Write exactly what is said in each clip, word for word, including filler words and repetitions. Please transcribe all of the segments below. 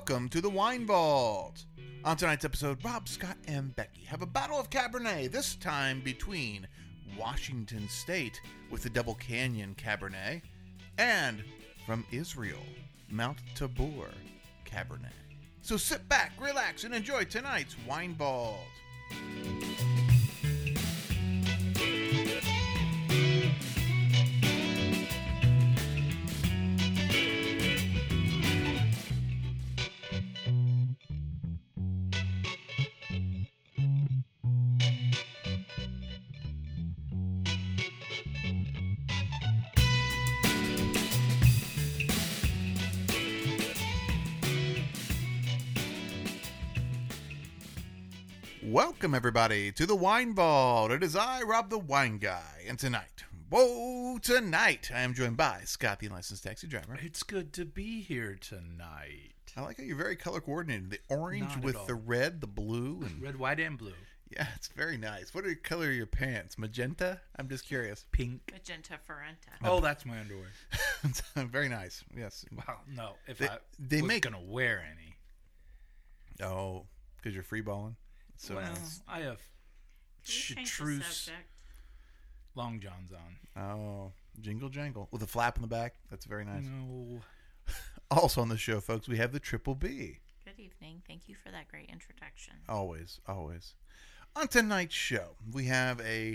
welcome to the Wine Vault. On tonight's episode, Rob, Scott, and Becky have a battle of Cabernet, this time between Washington State with the Double Canyon Cabernet and from Israel, Mount Tabor Cabernet. So sit back, relax, and enjoy tonight's Wine Vault. Welcome, everybody, to the Wine Vault. It is I, Rob the Wine Guy, and tonight, whoa, tonight, I am joined by Scott, the licensed taxi driver. It's good to be here tonight. I like how you're very color coordinated. The orange Not with the red, the blue. And red, white, and blue. yeah, it's very nice. What are the color of your pants? Magenta? I'm just curious. Pink. Magenta Ferrenta. Oh, that's my underwear. Very nice, yes. Well, no, if They- I they was make- going to wear any. Oh, because you're free balling? So well, nice. I have Can you change the chartreuse subject? long johns on. Oh, jingle jangle. With a flap in the back. That's very nice. No. Also on the show, folks, we have the Triple B. Good evening. Thank you for that great introduction. Always, always. On tonight's show, we have a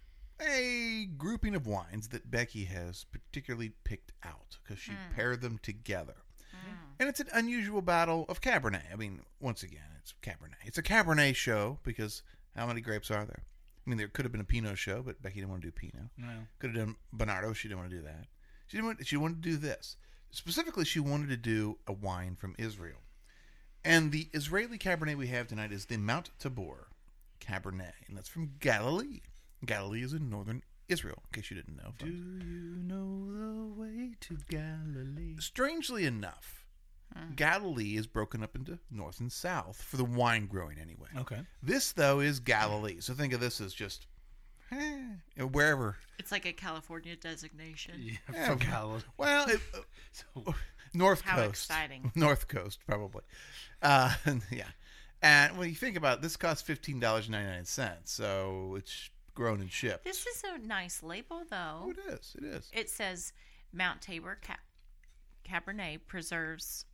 a grouping of wines that Becky has particularly picked out because she Mm. paired them together. Mm. And it's an unusual battle of Cabernet. I mean, once again, it's Cabernet. It's a Cabernet show because how many grapes are there? I mean, there could have been a Pinot show, but Becky didn't want to do Pinot. No. Could have done Bernardo. She didn't want to do that. She didn't want, she wanted to do this. Specifically, she wanted to do a wine from Israel. And the Israeli Cabernet we have tonight is the Mount Tabor Cabernet. And that's from Galilee. Galilee is in northern Israel, in case you didn't know. Do you know the way to Galilee? Strangely enough, Hmm. Galilee is broken up into north and south for the wine growing anyway. Okay. This, though, is Galilee. So think of this as just eh, wherever. It's like a California designation. Yeah, Yeah, from Galilee. Well, it, So, North How Coast. exciting. North Coast, probably. Uh, yeah. And when you think about it, this costs fifteen dollars and ninety-nine cents. So it's grown and shipped. This is a nice label, Oh, though. it is. It is. It says Mount Tabor Ca- Cabernet preserves.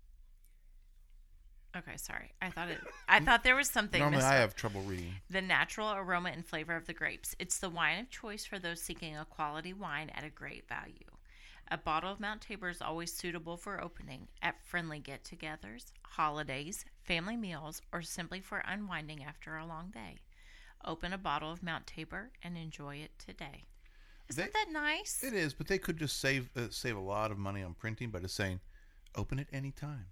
Okay, sorry. I thought it. I thought there was something. Normally, I missing. have trouble reading. The natural aroma and flavor of the grapes. It's the wine of choice for those seeking a quality wine at a great value. A bottle of Mount Tabor is always suitable for opening at friendly get-togethers, holidays, family meals, or simply for unwinding after a long day. Open a bottle of Mount Tabor and enjoy it today. Isn't They- that nice? It is, but they could just save uh, save a lot of money on printing by just saying, "Open it anytime."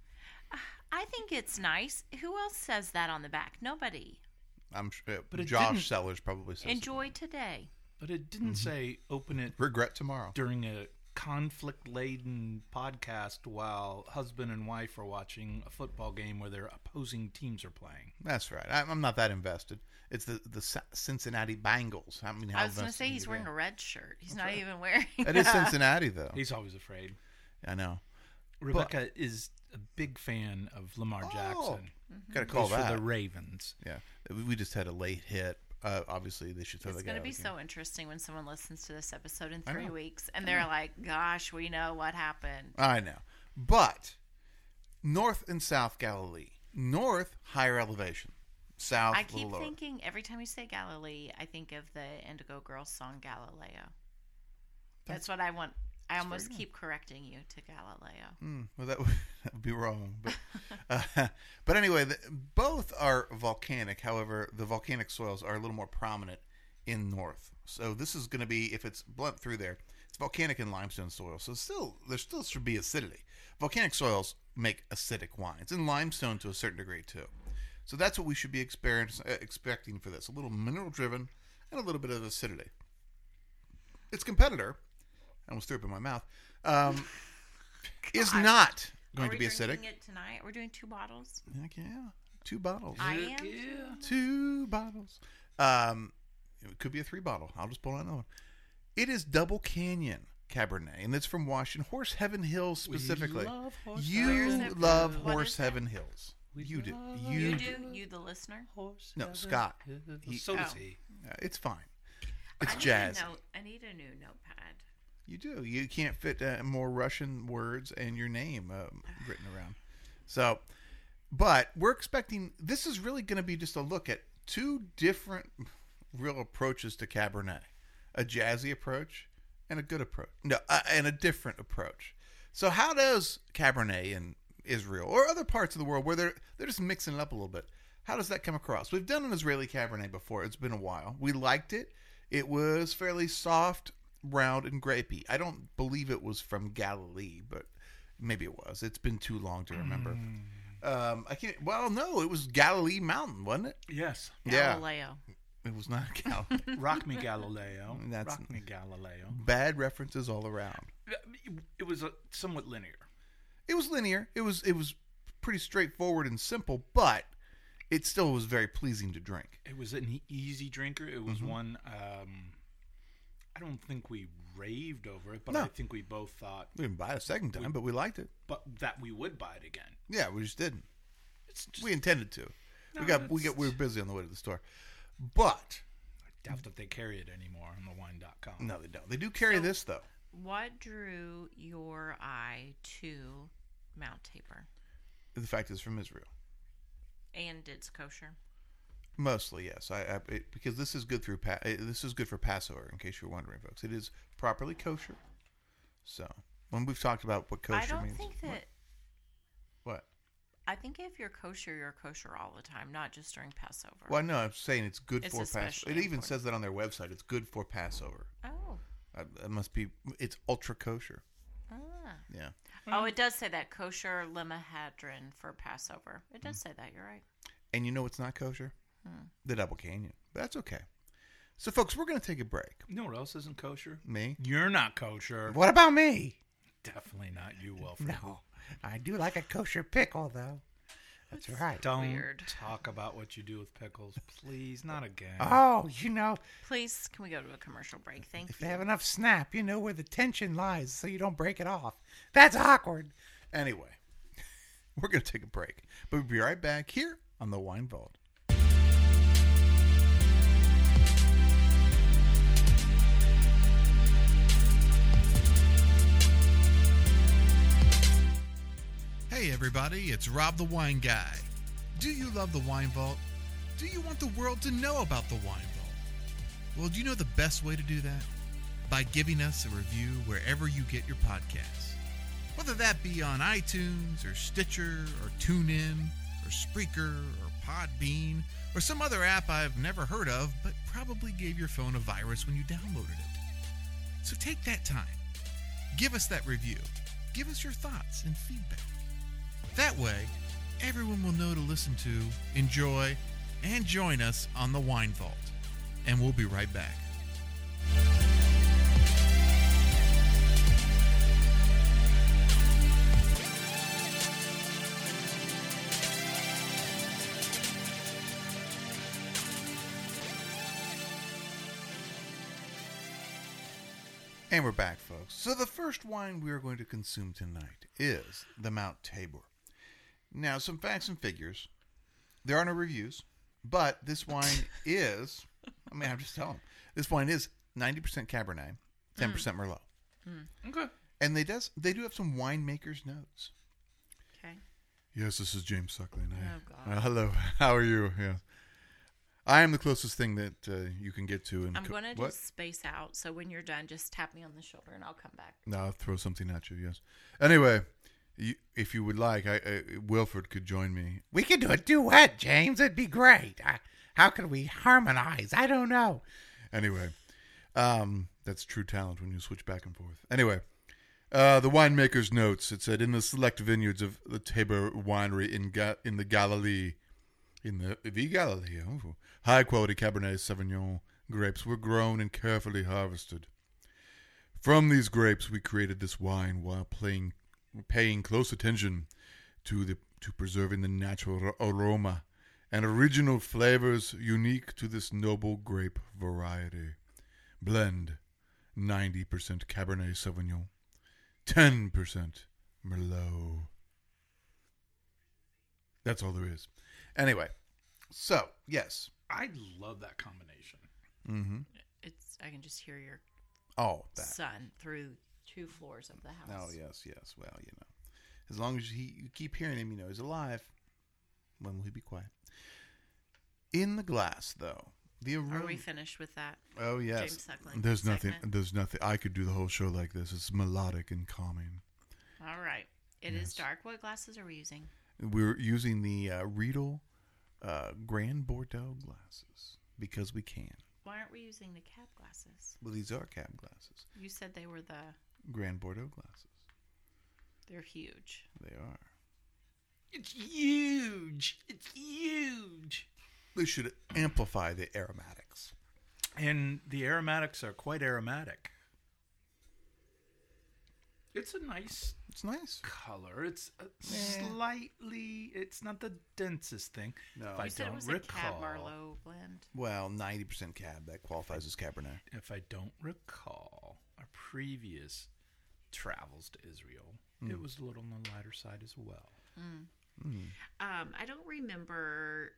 I think it's nice. Who else says that on the back? Nobody. I'm sure. Uh, But it Josh didn't- Sellers probably says. it. Enjoy today. but it didn't say open it Regret tomorrow. during a conflict-laden podcast while husband and wife are watching a football game where their opposing teams are playing. That's right. I'm, I'm not that invested. It's the the Sa- Cincinnati Bengals. I mean, how I was going to invested say can he's you wearing be? a red shirt. He's That's not right. even wearing. It is Cincinnati, though. He's always afraid. I know. Rebecca is a big fan of Lamar Oh, Jackson. Got to call Goes for that. the Ravens. Yeah, we- we just had a late hit. Uh, obviously, they should throw It's the guy going to out be again. so interesting when someone listens to this episode in I three know. weeks and they're like, gosh, we know what happened. I know, but North and South Galilee. North, higher elevation. South, I a little keep lower. thinking, every time you say Galilee, I think of the Indigo Girls song Galileo. That's, That's- what I want. I that's almost very keep correcting you to Galileo. Hmm, well, that would, that would be wrong. But, uh, but anyway, the, both are volcanic. However, the volcanic soils are a little more prominent in North. So this is going to be, if it's blunt through there, it's volcanic and limestone soil. So still, there still should be acidity. Volcanic soils make acidic wines, and limestone to a certain degree too. So that's what we should be experience, uh, expecting for this: a little mineral-driven and a little bit of acidity. Its competitor, I almost threw up in my mouth, um, is God. not going Are to we be acidic. drinking it tonight? We're doing two bottles. Heck yeah, two bottles. I Heck am. yeah. Two bottles. Um, it could be a three bottle. I'll just pull out another one. It is Double Canyon Cabernet, and it's from Washington, Horse Heaven Hills specifically. We love Horse you Heaven. Where's it love from? What Horse is it? Heaven Hills. We You do. love You, You do. do? You, the listener? Horse No, Heaven Scott. Hills. He- so does Oh. he. Uh, it's fine. It's I need jazz. A note, I need a new notepad. You do. You can't fit uh, more Russian words and your name uh, written around. So, but we're expecting this is really going to be just a look at two different real approaches to Cabernet: a jazzy approach and a good approach. No, uh, and a different approach. So, how does Cabernet in Israel or other parts of the world where they're they're just mixing it up a little bit? How does that come across? We've done an Israeli Cabernet before. It's been a while. We liked it. It was fairly soft, round, and grapey. I don't believe it was from Galilee, but maybe it was. It's been too long to remember. Um, I can't. Well, no, it was Galilee Mountain, wasn't it? Yes. Yeah. Galileo. It was not Galilee. Rock me, Galileo. That's- Rock me, Galileo. Bad references all around. It was a, somewhat linear. It was linear. It was it was pretty straightforward and simple, but it still was very pleasing to drink. It was an e- easy drinker. It was Mhm. one. Um, I don't think we raved over it, but No. I think we both thought, We didn't buy it a second time, We- but we liked it. but that we would buy it again. Yeah, we just didn't. It's just, We intended to. No, we got we it's- got we were busy on the way to the store, but I doubt that they carry it anymore on the wine dot com. no, they don't. They do carry So- this though. What drew your eye to Mount Tabor? The fact is from Israel, And it's kosher. mostly yes. I, I it, because this is good through pa- eh, this is good for Passover. In case you're wondering, folks, it is properly kosher. So when we've talked about what kosher I don't means, think that. what? what? I think if you're kosher, you're kosher all the time, not just during Passover. Well, no, I'm saying it's good It's for Passover. especially It even important. says that on their website. It's good for Passover. Oh. Uh, it must be. It's ultra kosher. Ah. Yeah. Oh, it does say that kosher limahadrin for Passover. It does say that. You're right. And you know what's not kosher? Hmm. The Double Canyon. But that's okay. So, folks, we're going to take a break. You know what else isn't kosher? Me? You're not kosher. What about me? Definitely not you, Wilfred. No, I do like a kosher pickle, though. That's right. Don't Weird. talk about what you do with pickles, please. Not again. Oh, you know, Please, can we go to a commercial break? Thank if you. they have enough snap, you know where the tension lies, so you don't break it off. That's awkward. Anyway, we're going to take a break. But we'll be right back here on the Wine Vault. Hey everybody, it's Rob the Wine Guy. Do you love the Wine Vault? Do you want the world to know about the Wine Vault? Well, do you know the best way to do that? By giving us a review wherever you get your podcasts. Whether that be on iTunes or Stitcher or TuneIn or Spreaker or Podbean or some other app I've never heard of but probably gave your phone a virus when you downloaded it. So take that time. Give us that review. Give us your thoughts and feedback. That way, everyone will know to listen to, enjoy, and join us on the Wine Vault. And we'll be right back. And we're back, folks. So the first wine we are going to consume tonight is the Mount Tabor. Now, some facts and figures. There are no reviews, but this wine is, I mean, I'm just telling you, this wine is ninety percent Cabernet, ten percent Merlot. Okay. And they does they do have some winemaker's notes. Okay. Yes, this is James Suckling. Oh, God. Uh, hello, how are you? Yeah. I am the closest thing that uh, you can get to. In I'm co- going to what? just space out, so when you're done, just tap me on the shoulder and I'll come back. No, I'll throw something at you, yes. Anyway, you, if you would like, I, I, Wilford could join me. We could do a duet, James. It'd be great. I, how could we harmonize? I don't know. Anyway, um, that's true talent when you switch back and forth. Anyway, uh, the winemaker's notes. It said, in the select vineyards of the Tabor Winery in Ga- in the Galilee, in the, the Galilee, oh, high-quality Cabernet Sauvignon grapes were grown and carefully harvested. From these grapes, we created this wine while playing, paying close attention to the to preserving the natural aroma and original flavors unique to this noble grape variety. Blend, ninety percent Cabernet Sauvignon, ten percent Merlot. That's all there is. Anyway, so, yes. I love that combination. Mm-hmm. It's I can just hear your Oh, that. son through two floors of the house. Oh, yes, yes. Well, you know. As long as he, you keep hearing him, you know he's alive. When will he be quiet? In the glass, though. The aroma. Are we finished with that? Oh, yes. James Suckling There's nothing. segment? There's nothing. I could do the whole show like this. It's melodic and calming. All right. It is Yes. dark. What glasses are we using? We're using the uh, Riedel uh, Grand Bordeaux glasses because we can. Why aren't we using the cab glasses? Well, these are cab glasses. You said they were the. Grand Bordeaux glasses. They're huge. They are. It's huge. It's huge. They should amplify the aromatics. And the aromatics are quite aromatic. It's a nice It's nice. color. It's a slightly. It's not the densest thing. No. If I You said it don't was a cab recall. Merlot blend. Well, ninety percent cab. That qualifies as Cabernet. If I don't recall our previous travels to Israel, Hmm. it was a little on the lighter side as well. Um, I don't remember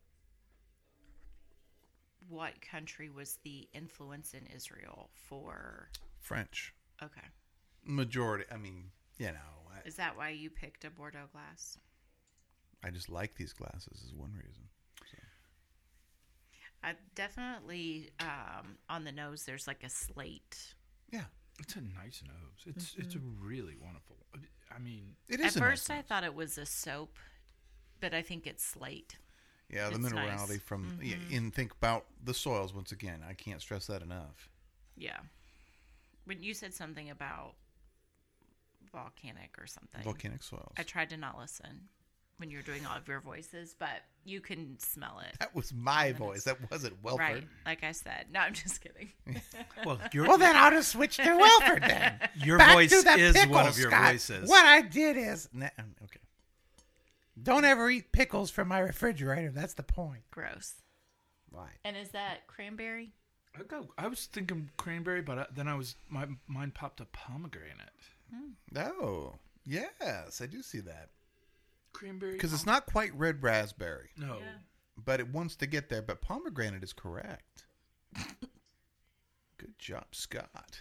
what country was the influence in Israel for. French. Okay. Majority. I mean, you know, I, Is that why you picked a Bordeaux glass? I just like these glasses is one reason. So. I definitely, um, on the nose, there's like a slate. Yeah. It's a nice nose. It's it's a really wonderful. I mean, It At is a first, nice I thought it was a soap, but I think it's slate. Yeah, the It's minerality nice. Mm-hmm. from yeah, and think about the soils once again. I can't stress that enough. Yeah. When you said something about volcanic or something, Volcanic soils. I tried to not listen when you were doing all of your voices, but you can smell it. That was my voice. That wasn't Welford. Right. Like I said. No, I'm just kidding. well, your Well, then I'll just switch to Wilford then. your Back voice to the is one pickles, of your Scott. voices. What I did is, Nah, okay. don't ever eat pickles from my refrigerator. That's the point. Gross. Why? And is that cranberry? I, go, I was thinking cranberry, but I, then I was my mind popped up pomegranate. Oh, yes, I do see that. Cranberry Because it's not quite red raspberry, no. Yeah. but it wants to get there. But pomegranate is correct. Good job, Scott.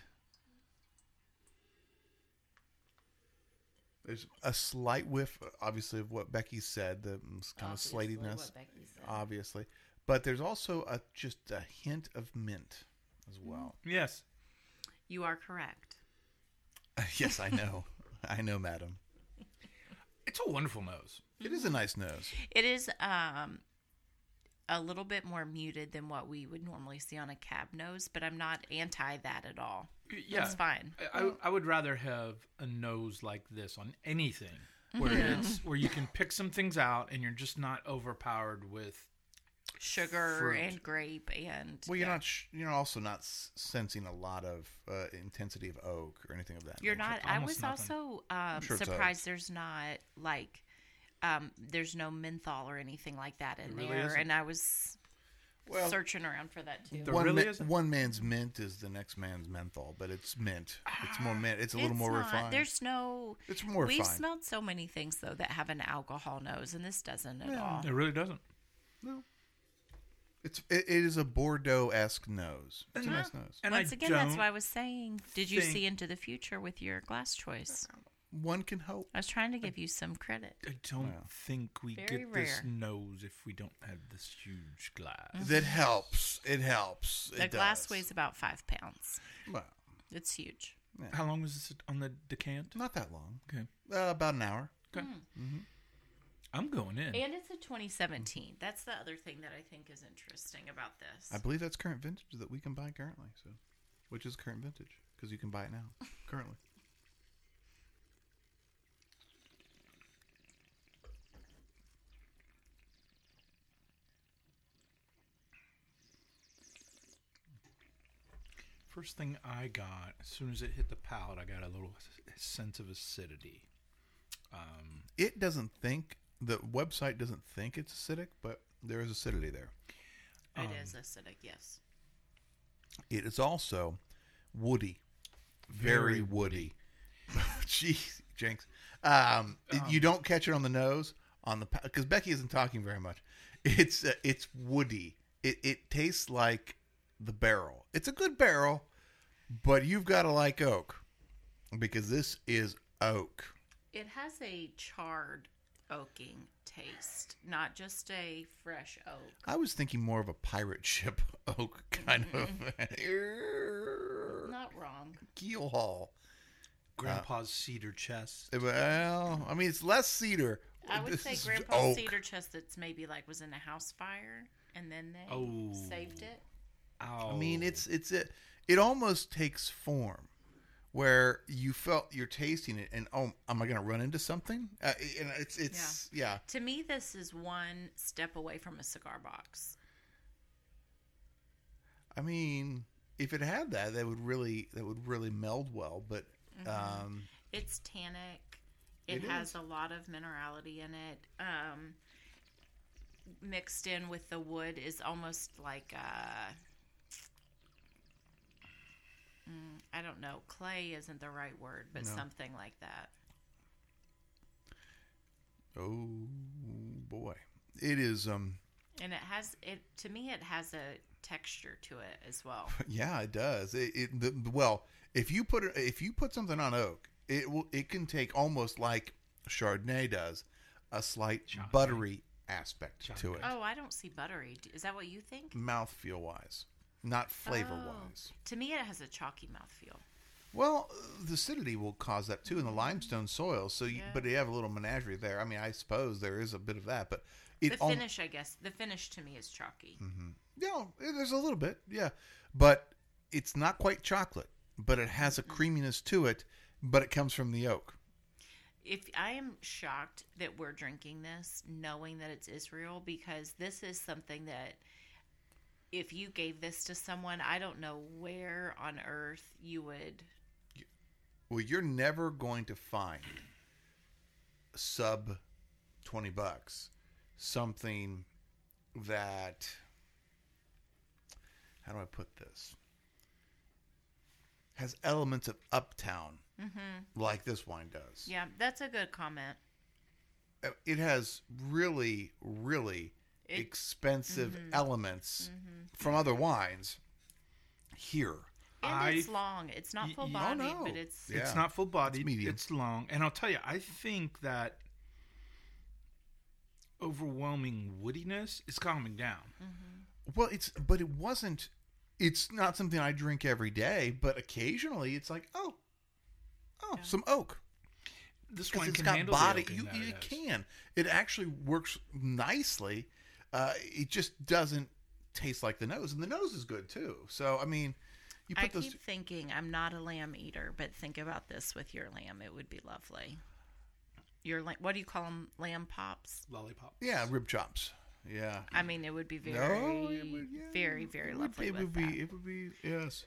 There's a slight whiff, obviously, of what Becky said, the kind of Obviously, slatiness, what Becky said. obviously. But there's also a just a hint of mint as well. Yes. You are correct. Yes, I know. I know, madam. It's a wonderful nose. It is a nice nose. It is um, a little bit more muted than what we would normally see on a cab nose, but I'm not anti that at all. Yeah. It's fine. I, I, I would rather have a nose like this on anything where it's where you can pick some things out and you're just not overpowered with Sugar Fruit. and grape and Well, you're yeah. not. Sh- you're also not s- sensing a lot of uh, intensity of oak or anything of that. You're nature. not. I almost was nothing. also um, sure it's surprised oats. there's not like um, there's no menthol or anything like that in really there, isn't. and I was Well, searching around for that too. There one, really ma- isn't? one man's mint is the next man's menthol, but it's mint. It's more mint. It's a little It's more not. refined. There's no. It's more We've refined. smelled so many things though that have an alcohol nose, and this doesn't at all. It really doesn't. No. It's it, it is a Bordeaux-esque nose. It's a And- nice nose. And Once I again, don't, that's why I was saying, did you think- see into the future with your glass choice? One can hope. I was trying to give you some credit. I don't Well. think we Very get this rare. nose if we don't have this huge glass. That helps. It helps. The It glass does. weighs about five pounds. Well, It's huge. How long was this on the decant? not that long. Okay. Uh, about an hour. Okay. I'm going in. And it's a twenty seventeen. That's the other thing that I think is interesting about this. I believe that's current vintage that we can buy currently. So, which is current vintage because you can buy it now currently. First thing I got, as soon as it hit the palate, I got a little s- sense of acidity. Um, It doesn't think the website doesn't think it's acidic, but there is acidity there. It Um, is acidic, yes. It is also woody, very, Very woody. Jeez, Jinx. Um, it- Um, you don't catch it on the nose on the because Becky isn't talking very much. It's uh, it's woody. It it tastes like the barrel. It's a good barrel, but you've got to like oak because this is oak. It has a charred oaking taste, not just a fresh oak. I was thinking more of a pirate ship oak kind of Not wrong. keel haul. Grandpa's cedar chest. Well, I mean, it's less cedar. I would This say is Grandpa's oak. cedar chest that's maybe like was in a house fire and then they Oh. saved it. Ow. I mean, it's it's it. It almost takes form, where you felt you're tasting it, and oh, am I going to run into something? Uh, and it's it's yeah. To me, this is one step away from a cigar box. I mean, if it had that, that would really that would really meld well. But um, It's tannic. It, It has is. a lot of minerality in it. Um, mixed in with the wood is almost like uh mm, I don't know. Clay isn't the right word, but No. something like that. oh boy, it is. Um, And it has it to me. It has a texture to it as well. yeah, it does. It, it the, well, if you put it, if you put something on oak, it will. It can take almost like Chardonnay does, a slight Chardonnay. buttery aspect to it. Oh, I don't see buttery. Is that what you think? Mouthfeel wise, not flavor wise. To me, it has a chalky mouthfeel. Well, the acidity will cause that too in the limestone soil. So, you, Yeah. but you have a little menagerie there. I mean, I suppose there is a bit of that, but it The al- finish, I guess, the finish to me is chalky. yeah, there's a little bit, yeah, but it's not quite chocolate. But it has a creaminess to it. But it comes from the oak. If I am shocked that we're drinking this, knowing that it's Israel, because this is something that if you gave this to someone, I don't know where on earth you would. Well, you're never going to find sub twenty bucks something that, how do I put this, has elements of Uptown like this wine does. Yeah, that's a good comment. Uh, It has really, really It- expensive elements from other wines here. And I- it's long. It's not Y- full y- bodied, oh, no. but it's. Yeah. It's not full bodied. It's medium. It's long. And I'll tell you, I think that overwhelming woodiness is calming down. Well, it's but it wasn't. It's not something I drink every day, but occasionally it's like, oh, oh, some oak. This Because one it's can got handle body. the oak in You, that you it has. can. It actually works nicely. Uh, it just doesn't taste like the nose, and the nose is good too. So I mean, you I put those. keep thinking I'm not a lamb eater, but think about this with your lamb. It would be lovely. Your lamb, what do you call them? Lamb pops? Lollipop. Yeah, rib chops. Yeah. I mean, it would be very, No, it would- yeah, very, very it would- lovely It with would that. be. It would be. Yes.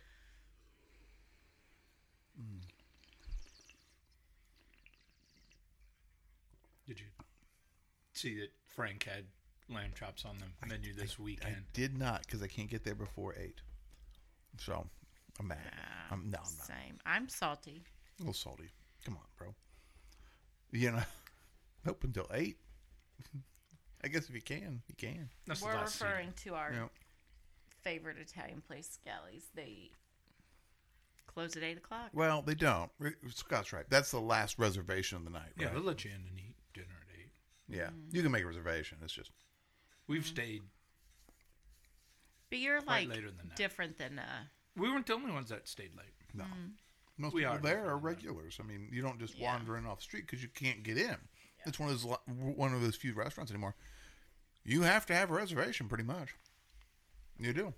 Did you see that Frank had lamb chops on the menu this I weekend? did not because I can't get there before eight. So I'm mad. Yeah, I'm no, I'm not. Same. I'm salty. A little salty. Come on, bro. You know, open till eight. I guess if you can, you can. That's the We're last referring to our Yeah. favorite Italian place, Scally's. They close at eight o'clock. Well, they don't. Scott's right. That's the last reservation of the night, Yeah, right? they'll let you in and eat dinner at eight. Yeah, you can make a reservation. It's just We've stayed. But you're Quite like later than that. different than uh We weren't the only ones that stayed late. no. Most We people are there different are than that. regulars. I mean, you don't just Yeah. wander in off the street because you can't get in. It's one of those lo- one of those few restaurants anymore. You have to have a reservation, pretty much. You do.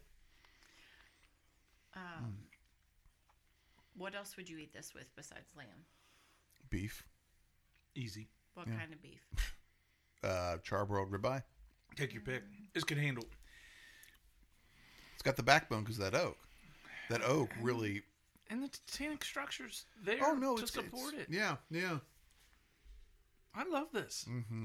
um what else would you eat this with besides lamb? Beef, Easy. What Yeah. kind of beef? uh, charbroiled ribeye. Take your pick. This can handle. It's got the backbone because that oak. That oak really. And the tannic structure's there Oh no, to it's support it's- it. Yeah, yeah. I love this. Mm-hmm.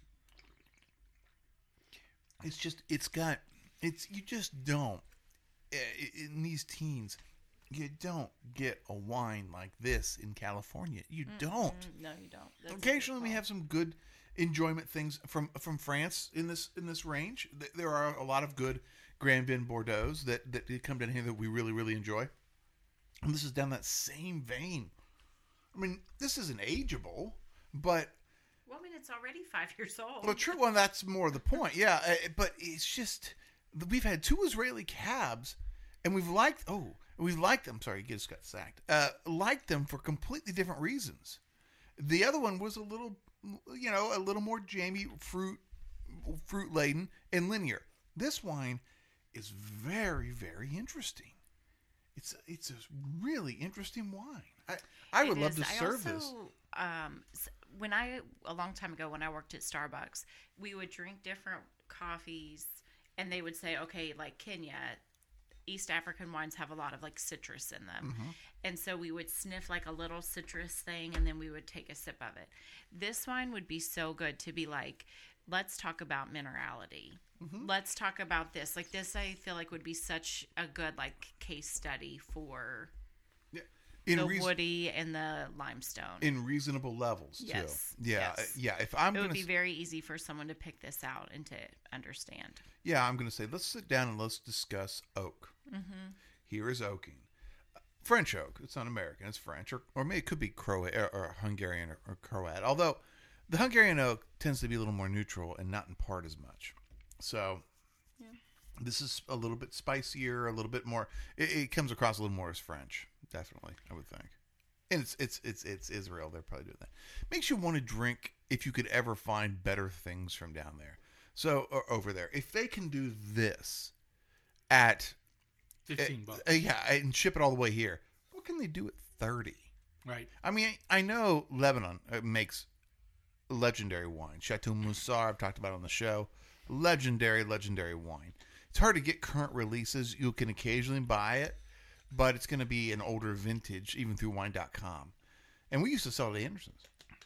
It's just, it's got, it's, you just don't. in these teens, you don't get a wine like this in California. You Mm-mm. don't. No, you don't. That's a Occasionally, good we call. have some good enjoyment things from from France in this in this range. Th- There are a lot of good Grand Vin Bordeaux's that that come down here that we really really enjoy. And this is down that same vein. I mean, this isn't ageable, but Well, I mean, it's already five years old. well, true. Well, that's more the point. Yeah, uh, but it's just we've had two Israeli cabs, and we've liked. Oh, we've liked them. Sorry, you just got sacked. Uh, liked them for completely different reasons. The other one was a little, you know, a little more jammy, fruit, fruit laden, and linear. This wine is very, very interesting. It's it's a really interesting wine. I I would It love is. to I serve also, this. Um, s- when I a long time ago when I worked at Starbucks, we would drink different coffees, and they would say, okay, like Kenya, East African wines have a lot of like citrus in them, Mm-hmm. and so we would sniff like a little citrus thing, and then we would take a sip of it. This wine would be so good to be like, let's talk about minerality. Mm-hmm. Let's talk about this. Like this, I feel like would be such a good like case study for In the reason- woody and the limestone. in reasonable levels too. Yes, Yeah, yes. uh, yeah. If I'm it would gonna, be s- very easy for someone to pick this out and to understand. yeah, I'm gonna say let's sit down and let's discuss oak. Mm-hmm. Here is oaking, French oak. It's not American. It's French, or or maybe it could be Croat or, or Hungarian or, or Croat. Although the Hungarian oak tends to be a little more neutral and not impart as much. So. This is a little bit spicier, a little bit more. It, it comes across a little more as French, definitely. I would think, and it's it's it's it's Israel. They're probably doing that. Makes you want to drink if you could ever find better things from down there. So or over there, if they can do this at Fifteen uh, bucks, uh, yeah, and ship it all the way here, what can they do at thirty? right? I mean, I know Lebanon uh, makes legendary wine. Chateau Moussard, I've talked about it on the show. Legendary, legendary wine. It's hard to get current releases. You can occasionally buy it, but it's going to be an older vintage, even through wine dot com. And we used to sell it at Anderson's.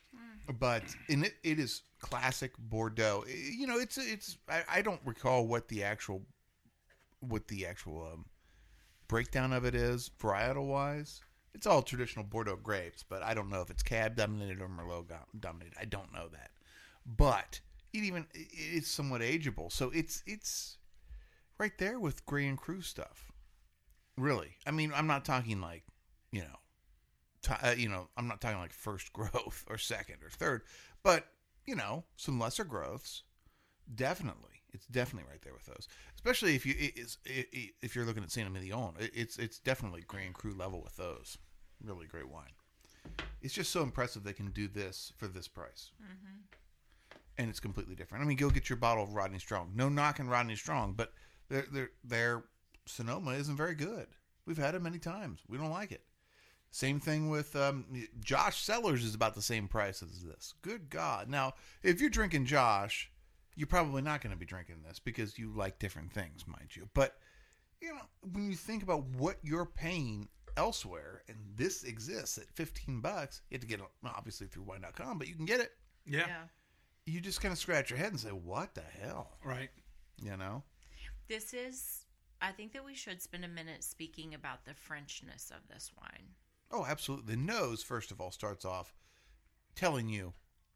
But in it, it is classic Bordeaux. You know, it's it's. I, I don't recall what the actual, what the actual um, breakdown of it is varietal wise. It's all traditional Bordeaux grapes, but I don't know if it's Cab dominated or Merlot go- dominated. I don't know that, but it even it's somewhat ageable, so it's it's right there with Grey and Cru stuff. Really, I mean, I'm not talking like you know, t- uh, you know, I'm not talking like first growth or second or third, but you know, some lesser growths. Definitely, it's definitely right there with those. Especially if you it is it, it, if you're looking at Saint Emilion, it, it's it's definitely Grey and Cru level with those. Really great wine. It's just so impressive they can do this for this price. Mm-hmm. And it's completely different. I mean, go get your bottle of Rodney Strong. No knocking Rodney Strong, but their their their Sonoma isn't very good. We've had it many times. We don't like it. Same thing with um, Josh Cellars is about the same price as this. Good God! Now, if you're drinking Josh, you're probably not going to be drinking this because you like different things, mind you. But you know, when you think about what you're paying elsewhere, and this exists at fifteen bucks, you have to get it obviously through wine dot com, but you can get it. Yeah, You just kind of scratch your head and say, "What the hell?" right. You know? This is, I think that we should spend a minute speaking about the Frenchness of this wine. Oh, absolutely. The nose, first of all, starts off telling you,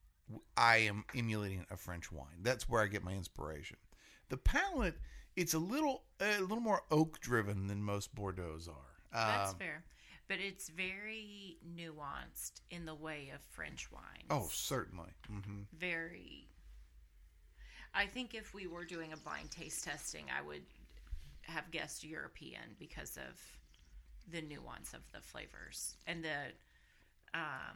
I am emulating a French wine. That's where I get my inspiration. The palate, it's a little a little more oak driven than most Bordeaux's are. That's Um, fair. But it's very nuanced in the way of French wines. Oh, certainly. Mm-hmm. Very. I think if we were doing a blind taste testing, I would have guessed European because of the nuance of the flavors and the um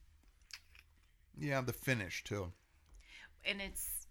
Yeah, the finish too. and it's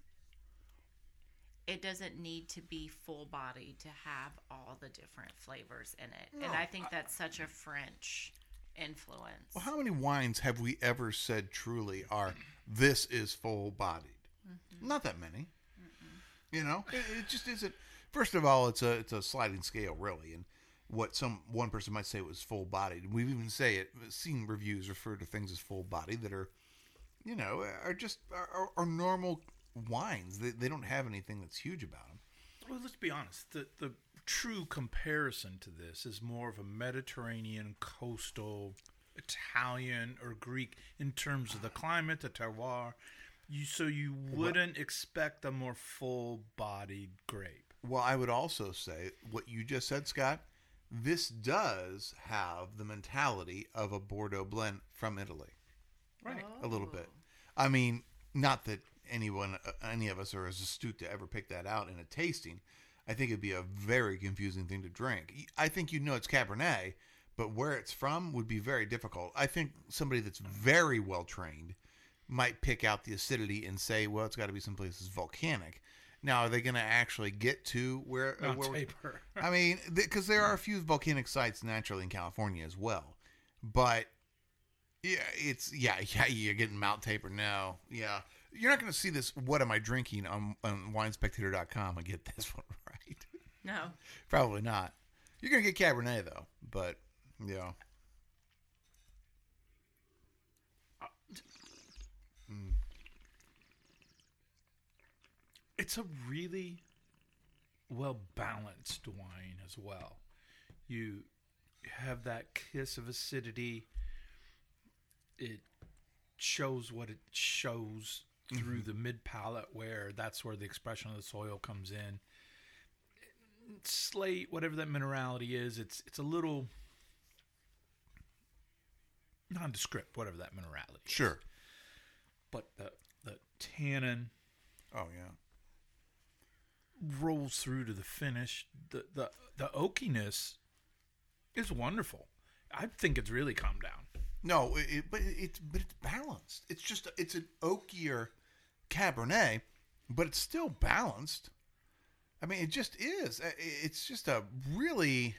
it doesn't need to be full bodied to have all the different flavors in it. No, and I think that's such a French influence. Well, how many wines have we ever said truly are this is full bodied? Mm-hmm. Not that many. You know, it, it just isn't. First of all, it's a it's a sliding scale, really, and what some one person might say was full bodied. We've even say it seen reviews refer to things as full bodied that are, you know, are just are, are, are normal wines. They they don't have anything that's huge about them. Well, let's be honest. The the true comparison to this is more of a Mediterranean coastal Italian or Greek in terms of the climate, the terroir. You so you wouldn't expect a more full-bodied grape. Well, I would also say what you just said, Scott. This does have the mentality of a Bordeaux blend from Italy, Right. a little bit. I mean, not that anyone, uh, any of us are as astute to ever pick that out in a tasting. I think it'd be a very confusing thing to drink. I think you know it's Cabernet, but where it's from would be very difficult. I think somebody that's very well trained might pick out the acidity and say, well, it's got to be someplace that's volcanic. Now, are they going to actually get to where? Uh, Mount where we- Tabor. I mean, because there are a few volcanic sites naturally in California as well, but yeah, it's yeah, yeah, you're getting Mount Tabor now. Yeah, you're not going to see this. What am I drinking on, on wine spectator dot com and get this one right? No. Probably not. You're going to get Cabernet though, but yeah. Mm. It's a really well balanced wine as well. You have that kiss of acidity. It shows what it shows through Mm-hmm. the mid palate, where that's where the expression of the soil comes in. Slate, whatever that minerality is, it's it's a little nondescript, whatever that minerality is. Sure. But the the tannin Oh yeah. rolls through to the finish. The the the oakiness is wonderful. I think it's really calmed down. No, it, it- but it's but it's balanced. It's just it's an oakier Cabernet, but it's still balanced. I mean, it just is. Uh, It's just a really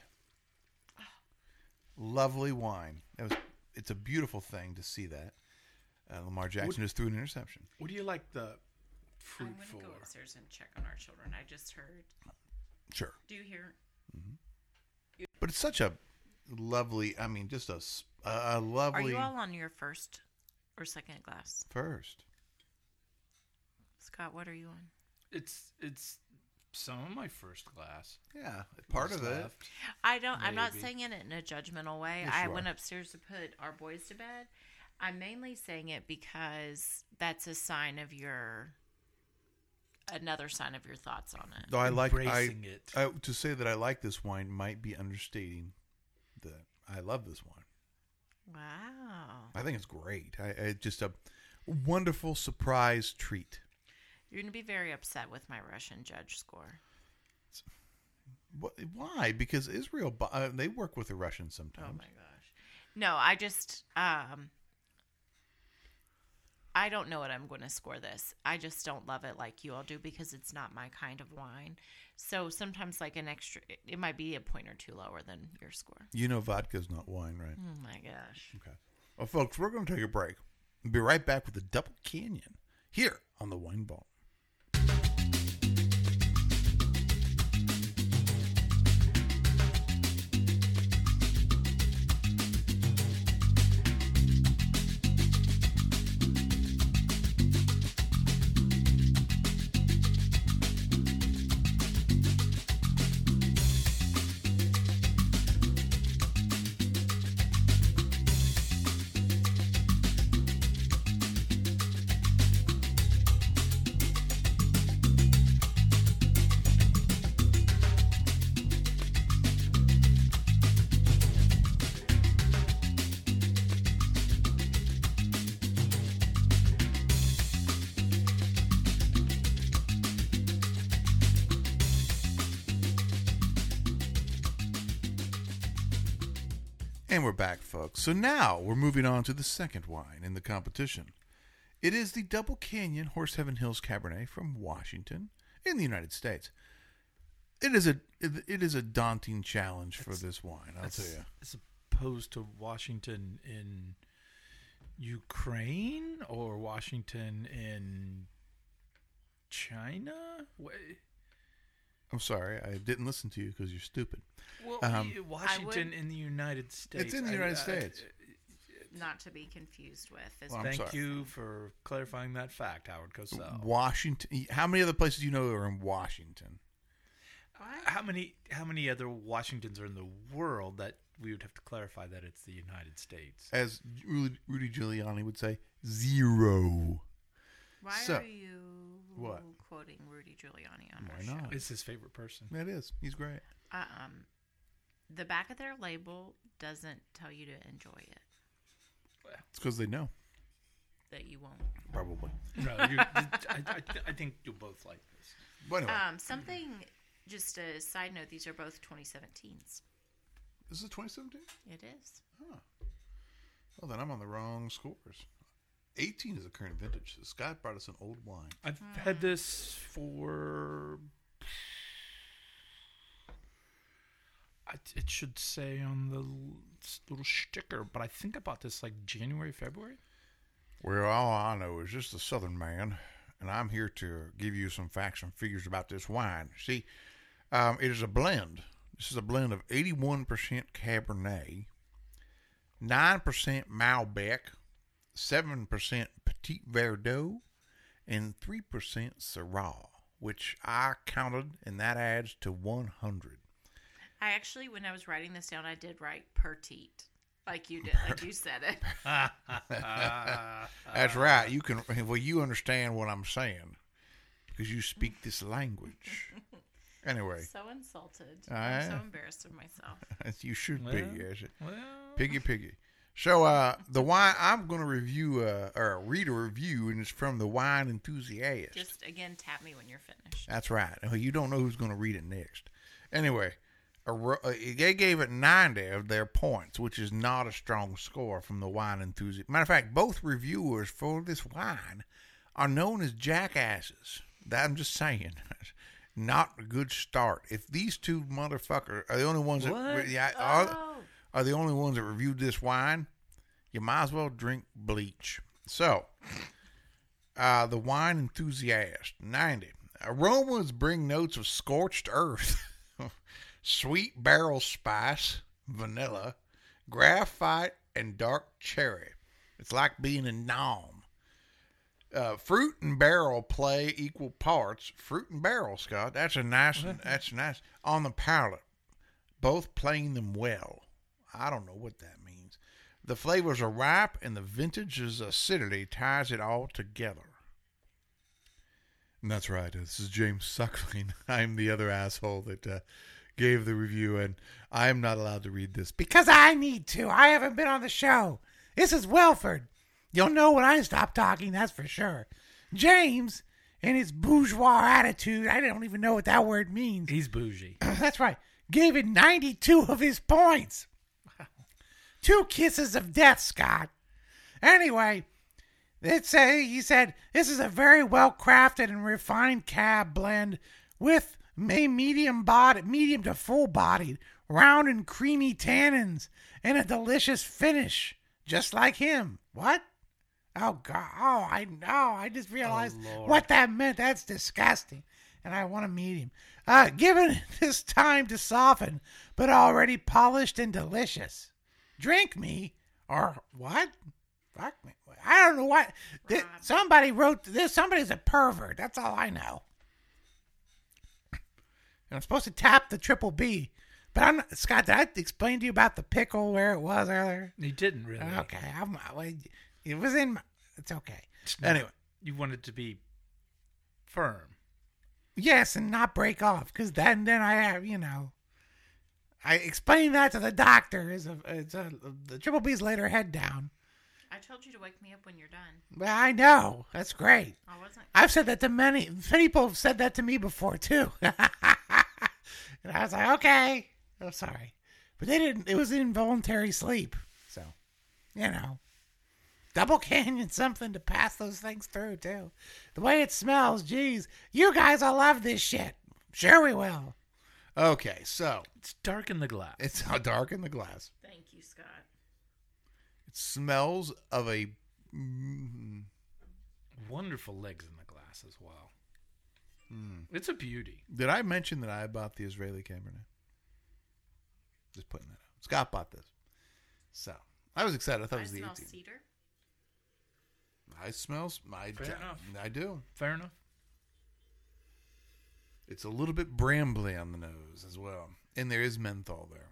lovely wine. It was. It's a beautiful thing to see that. Uh, Lamar Jackson just threw an interception. What do you like the fruit I'm for? going to go upstairs and check on our children. I just heard. Sure, Do you hear? but it's such a lovely. I mean, just a s- a, a lovely Are you all on your first or second glass? first. Scott, what are you on? It's it's some of my first glass. Yeah, part What's of it. left. I don't. I'm not Maybe. saying it in a judgmental way. Yes, I you went are. upstairs to put our boys to bed. I'm mainly saying it because that's a sign of your. Another sign of your thoughts on it. Though I like I, Embracing it. I to say that I like this wine might be understating that I love this wine. Wow. I think it's great. I, I just a wonderful surprise treat. You're going to be very upset with my Russian judge score. What, why? Because Israel, bu- uh, they work with the Russians Oh sometimes. my gosh. No, I just um I don't know what I'm going to score this. I just don't love it like you all do because it's not my kind of wine. So sometimes like an extra it might be a point or two lower than your score. You know vodka's not wine, right? Oh my gosh. Okay. Well, folks, we're going to take a break. We'll be right back with the Double Canyon here on the Wine Vault. And we're back, folks. So now we're moving on to the second wine in the competition. It is the Double Canyon Horse Heaven Hills Cabernet from Washington in the United States. It is a it, it is a daunting challenge for this wine, I'll tell you. As opposed to Washington in Ukraine or Washington in China? Wait. I'm sorry, I didn't listen to you because you're stupid. Well, Um, y- Washington would- in the United States. It's in the I- United I- States. Not to be confused with. Is Well, I'm Thank sorry. you for clarifying that fact, Howard Cosell. Washington. How many other places do you know are in Washington? What? How many how many other Washingtons are in the world that we would have to clarify that it's the United States? As Rudy, Rudy Giuliani would say, zero. Why So- are you What? quoting Rudy Giuliani on Why our show? not? It's his favorite person. It is. He's great. Uh, um, the back of their label doesn't tell you to enjoy it. It's because they know, That you won't. probably. No, you, I, I, I think you'll both like this. But anyway, Um, something. Just a side note. These are both twenty seventeens. this is twenty seventeen? It is. Well, then I'm on the wrong scores. eighteen is a current vintage. Scott brought us an old wine. I've had this for. I, it should say on the l- little sticker, but I think I bought this like January, February. Well, all I know is just a Southern man, and I'm here to give you some facts and figures about this wine. See, um, it is a blend. This is a blend of eighty-one percent Cabernet, nine percent Malbec, seven percent Petit Verdot, and three percent Syrah, which I counted, and that adds to one hundred. I actually, when I was writing this down, I did write petite, like you did, like you said it. That's right. You can, well, you understand what I'm saying because you speak this language. Anyway, So insulted. I I'm so am. embarrassed of myself. you should be. Well, Yes. Well, Piggy, piggy. So, uh, the wine I'm going to review, uh, or read a review, and it's from the Wine Enthusiast. Just again, tap me when you're finished. That's right. Well, you don't know who's going to read it next. Anyway, a, ro- uh, they gave it ninety of their points, which is not a strong score from the Wine Enthusiast. Matter of fact, both reviewers for this wine are known as jackasses. That I'm just saying. Not a good start. If these two motherfuckers are the only ones that What? yeah, are, Oh, are the only ones that reviewed this wine, you might as well drink bleach. So, uh, the Wine Enthusiast, ninety. Aromas bring notes of scorched earth, sweet barrel spice, vanilla, graphite, and dark cherry. It's like being in Nom. Uh, fruit and barrel play equal parts. Fruit and barrel, Scott. That's a nice. That's nice on the palate. Both playing them well. I don't know what that means. The flavors are ripe, and the vintage's acidity ties it all together. And that's right. This is James Suckling. I'm the other asshole that uh, gave the review, and I am not allowed to read this. Because I need to. I haven't been on the show. This is Wilford. You'll know when I stop talking, that's for sure. James, in his bourgeois attitude, I don't even know what that word means. he's bougie. That's right. Gave it ninety-two of his points. Two kisses of death, Scott. Anyway, it's a, he said, this is a very well-crafted and refined cab blend with a medium body, medium to full-bodied, round and creamy tannins, and a delicious finish, just like him. What? Oh, God. Oh, I know. I just realized Lord. what that meant. That's disgusting. And I want to meet him. Uh, given this time to soften, but already polished and delicious. Drink me, or what? Fuck me. I don't know what. Th- Rob. somebody wrote this. Somebody's a pervert. That's all I know. And I'm supposed to tap the triple B. But I'm not, Scott, did I explain to you about the pickle where it was earlier? He didn't really. Okay. I'm, well, it was in my, it's okay. Anyway, You want it to be firm. Yes, and not break off, because then, then I have, you know, I explained that to the doctor. Is a, it's a, the triple B's laid her head down. I told you to wake me up when you're done. Well, I know. That's great. I wasn't. I've said that to many, many people have said that to me before, too. And I was like, okay. Oh, sorry. But they didn't, it was involuntary sleep. So, you know. Double Canyon, something to pass those things through, too. The way it smells, geez. You guys will love this shit. Sure we will. okay, so It's dark in the glass. it's how dark in the glass. Thank you, Scott. It smells of a. Mm, Wonderful legs in the glass as well. It's a beauty. did I mention that I bought the Israeli Cabernet? Just putting that out. Scott bought this. So, I was excited. I thought it I was the smell eighteen. cedar. I smells. I, Fair enough. I do. Fair enough. It's a little bit brambly on the nose as well. And there is menthol there.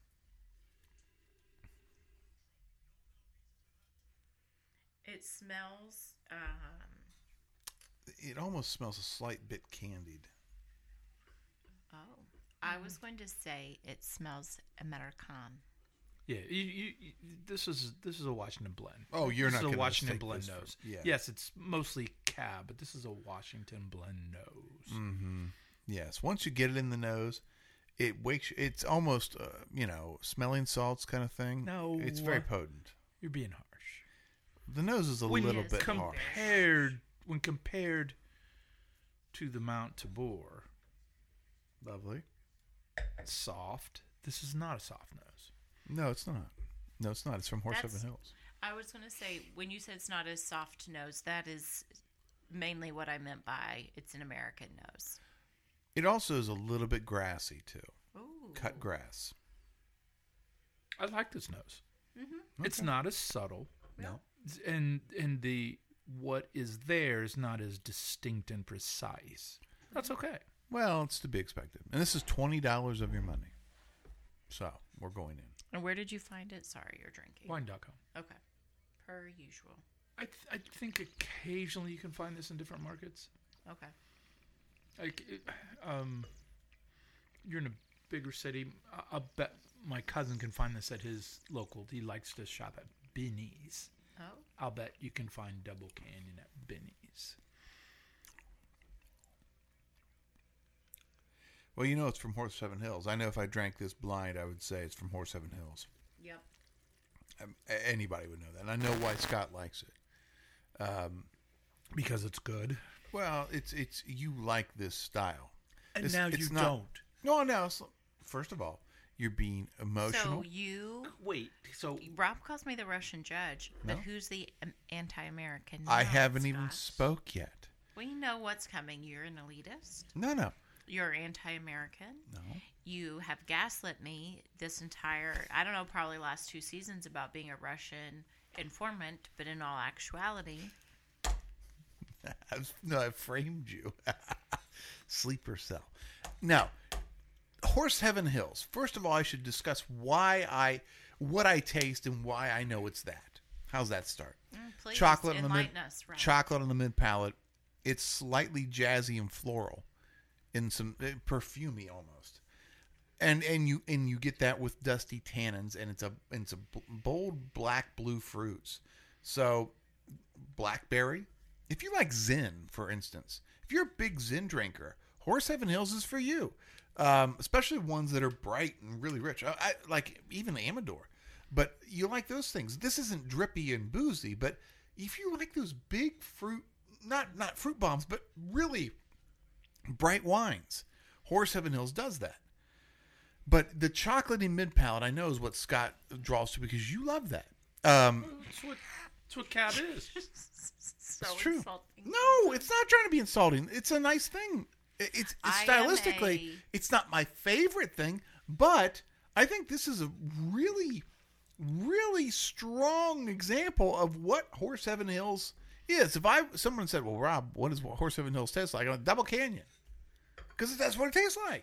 It smells. Um, It almost smells a slight bit candied. oh, I was going to say it smells American. Yeah, you, you, you, this is this is a Washington blend. Oh, you're this not is a gonna Washington mistake blend this for- nose. yeah. Yes, it's mostly cab, but this is a Washington blend nose. Mm-hmm. Yes. Once you get it in the nose, it wakes. It's almost, uh, you know, smelling salts kind of thing. No. It's very potent. You're being harsh. The nose is a When little Yes, bit com- harsh. compared when compared to the Mount Tabor, Lovely. soft. This is not a soft nose. No, it's not. No, it's not. It's from Horse That's- Heaven Hills. I was going to say, when you said it's not a soft nose, that is mainly what I meant by it's an American nose. It also is a little bit grassy too. Ooh. Cut grass. I like this nose. Mm-hmm. It's Okay. not as subtle, No. and and the what is there is not as distinct and precise. That's okay. Well, it's to be expected. And this is twenty dollars of your money. So we're going in. And where did you find it? Sorry, you're drinking. Wine dot com. Okay. Per usual. I th- I think occasionally you can find this in different markets. Okay. Like, it, um, you're in a bigger city. I- I'll bet my cousin can find this at his local. He likes to shop at Binny's. Oh. I'll bet you can find Double Canyon at Binny's. Well, you know it's from Horse Heaven Hills. I know if I drank this blind, I would say it's from Horse Heaven Hills. Yep. Um, a- anybody would know that. And I know why Scott likes it. Um, Because it's good. well, it's it's you like this style. And It's- now it's you not- don't. No, no. It's, first of all, you're being emotional. So you, Wait, so Rob calls me the Russian judge, but No. who's the um, anti-American? I now, haven't even Scott? spoke yet. We know what's coming. You're an elitist. No, no, You're anti-American. no. You have gaslit me this entire, I don't know, probably last two seasons about being a Russian informant, but in all actuality, I've, no, I framed you. Sleeper cell. Now, Horse Heaven Hills. First of all, I should discuss why I, what I taste and why I know it's that. How's that start? mm, please Chocolate on the mid, enlighten us, Rob. chocolate on the mid palate. It's slightly jazzy and floral, in some uh, perfumey almost, and and you and you get that with dusty tannins, and it's a and it's a b- bold black blue fruits. So blackberry. If you like Zin, for instance, if you're a big Zin drinker, Horse Heaven Hills is for you. Um, especially ones that are bright and really rich. I, I like even Amador, but you like those things. This isn't drippy and boozy, but if you like those big fruit, not not fruit bombs, but really bright wines, Horse Heaven Hills does that. But the chocolatey mid palate, I know, is what Scott draws to because you love that. Um, that's what that's what cab is. so it's true. insulting. No, it's not trying to be insulting. It's a nice thing. It- It's, it's I am stylistically, a- it's not my favorite thing, but I think this is a really, really strong example of what Horse Heaven Hills is. If I someone said, "Well, Rob, what does Horse Heaven Hills taste like?" I'm like, Double Canyon, because that's what it tastes like.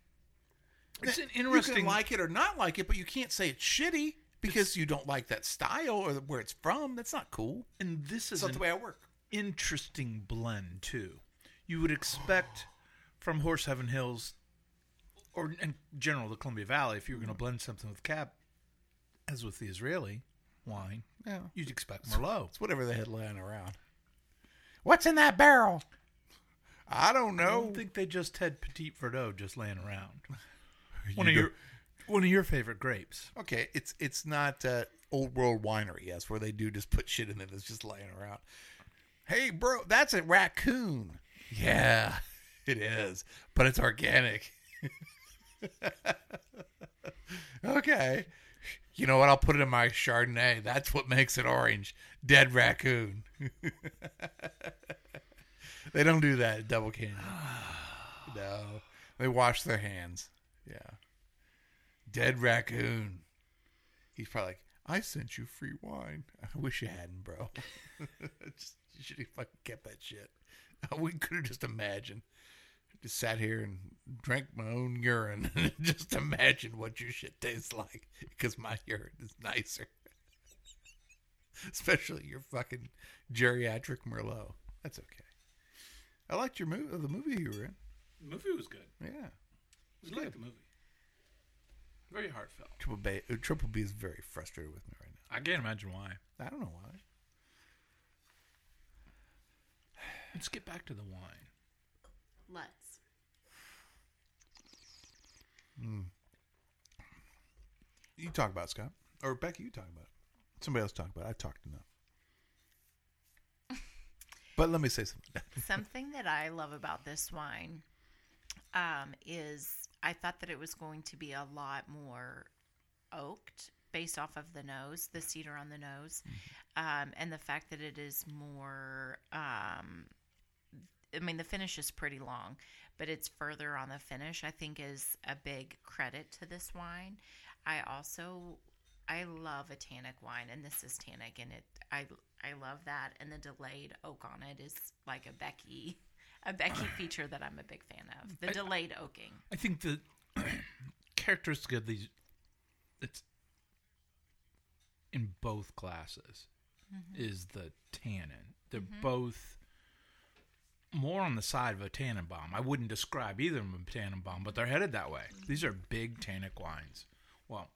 It's an You interesting. can like it or not like it, but you can't say it's shitty because you don't like that style or where it's from. That's not cool. and this is That's not an the way I work. interesting blend too. You would expect from Horse Heaven Hills, or in general the Columbia Valley, if you were going to blend something with cab, as with the Israeli wine, Yeah, you'd expect Merlot. it's whatever they had laying around. What's in that barrel? I don't I know. don't think they just had Petit Verdot just laying around. One You of go- your one of your favorite grapes. Okay, it's it's not uh, Old World Winery, yes, where they do just put shit in it that's just laying around. Hey, bro, that's a raccoon. Yeah, it is, but it's organic. Okay. You know what? I'll put it in my Chardonnay. That's what makes it orange. Dead raccoon. They don't do that at Double Canyon. No. They wash their hands. Yeah. Dead raccoon. He's probably like, I sent you free wine. I wish you hadn't, bro. Just, you should have fucking kept that shit. We could have just imagined. just sat here and drank my own urine. Just imagine what your shit tastes like, because my urine is nicer. Especially your fucking geriatric Merlot. That's okay. I liked your movie, the movie you were in. The movie was good. Yeah. It was like the movie. Very heartfelt. Triple B, uh, Triple B is very frustrated with me right now. I can't imagine why. I don't know why. Let's get back to the wine. Let's. Mm. You talk about it, Scott. Or Becky, you talk about it. Somebody else talk about it. I talked enough. But let me say something. Something that I love about this wine um, is I thought that it was going to be a lot more oaked based off of the nose, the cedar on the nose, mm-hmm. um, and the fact that it is more, um, I mean, the finish is pretty long, but it's further on the finish, I think is a big credit to this wine. I also, I love a tannic wine, and this is tannic, and it, I, I love that, and the delayed oak on it is like a Becky, a Becky feature that I'm a big fan of. The I, delayed oaking. I think the characteristic of these, it's in both classes, mm-hmm. is the tannin. They're mm-hmm. both more on the side of a Tannenbaum. I wouldn't describe either of them a Tannenbaum, but they're headed that way. Mm-hmm. These are big tannic wines. Well,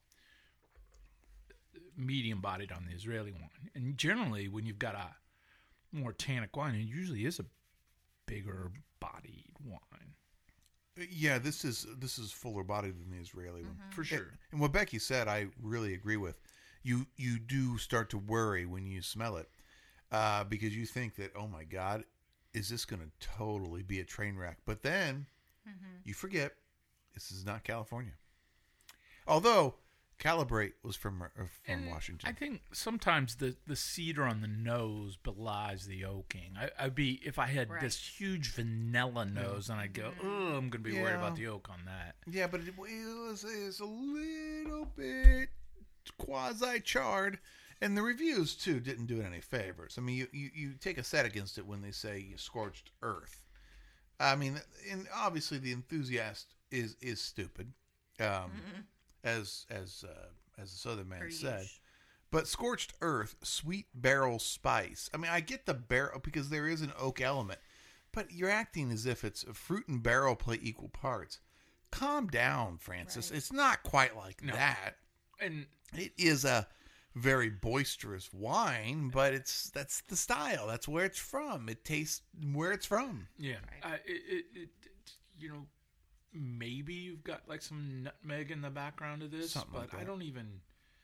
medium-bodied on the Israeli wine. And generally, when you've got a more tannic wine, it usually is a bigger-bodied wine. Yeah, this is this is fuller-bodied than the Israeli mm-hmm. one. For sure. And, and what Becky said, I really agree with. You you do start to worry when you smell it uh, because you think that, oh, my God, is this going to totally be a train wreck? But then mm-hmm. you forget this is not California. Although Calibrate was from uh, from and Washington. I think sometimes the, the cedar on the nose belies the oaking. I, I'd be if I had right. this huge vanilla nose, and I'd go, oh, I'm going to be yeah. worried about the oak on that. Yeah, but it, it was it's a little bit quasi charred, and the reviews too didn't do it any favors. I mean, you, you, you take a set against it when they say scorched earth. I mean, and obviously the enthusiast is is stupid. Um, mm-hmm. As as uh, as the Southern man said, but scorched earth, sweet barrel spice. I mean, I get the barrel because there is an oak element, but you're acting as if it's a fruit and barrel play equal parts. Calm down, Francis. Right. It's not quite like no. that, and it is a very boisterous wine, but it's that's the style. That's where it's from. It tastes where it's from. Yeah, right. uh, it, it, it you know. Maybe you've got like some nutmeg in the background of this, Something but like I don't even.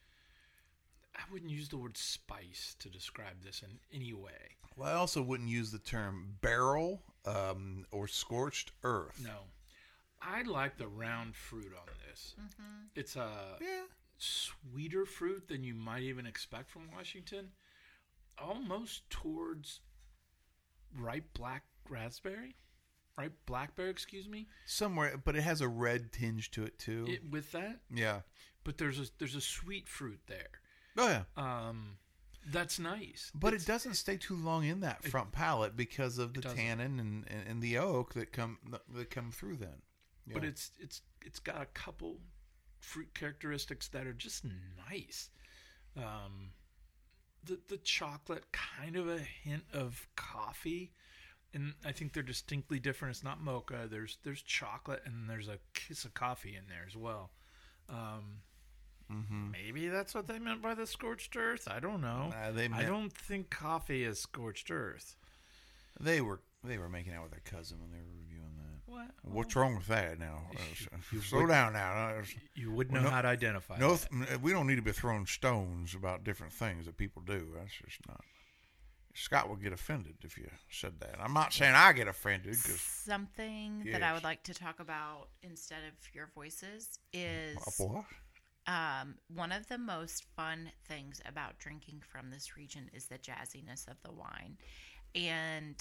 I wouldn't use the word spice to describe this in any way. Well, I also wouldn't use the term barrel um, or scorched earth. No, I like the round fruit on this. Mm-hmm. It's a yeah. sweeter fruit than you might even expect from Washington, almost towards ripe black raspberry. Right, blackberry, excuse me. Somewhere, but it has a red tinge to it too. It, with that, yeah. But there's a there's a sweet fruit there. Oh yeah, um, that's nice. But it's, it doesn't stay too long in that front it, palate because of the tannin and, and, and the oak that come that come through then. Yeah. But it's it's it's got a couple fruit characteristics that are just nice. Um, the the chocolate, kind of a hint of coffee. And I think they're distinctly different. It's not mocha. There's there's chocolate and there's a kiss of coffee in there as well. Um, mm-hmm. Maybe that's what they meant by the scorched earth. I don't know. Uh, they meant, I don't think coffee is scorched earth. They were they were making out with their cousin when they were reviewing that. What? What's wrong with that now? Uh, you slow would, down now. You wouldn't know no, how to identify. No, that. We don't need to be throwing stones about different things that people do. That's just not. Scott would get offended if you said that. I'm not saying I get offended. Cause, Something yes. that I would like to talk about instead of your voices is what? Um, one of the most fun things about drinking from this region is the jazziness of the wine. And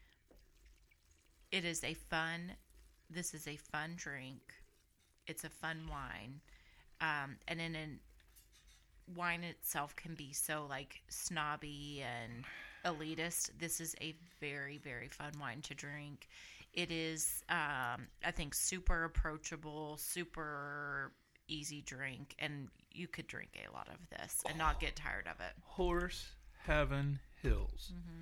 it is a fun, this is a fun drink. It's a fun wine. Um, and in an wine itself can be so like snobby and elitist. This is a very, very fun wine to drink. It is, um, I think, super approachable, super easy drink, and you could drink a lot of this and not get tired of it. Horse Heaven Hills. Mm-hmm.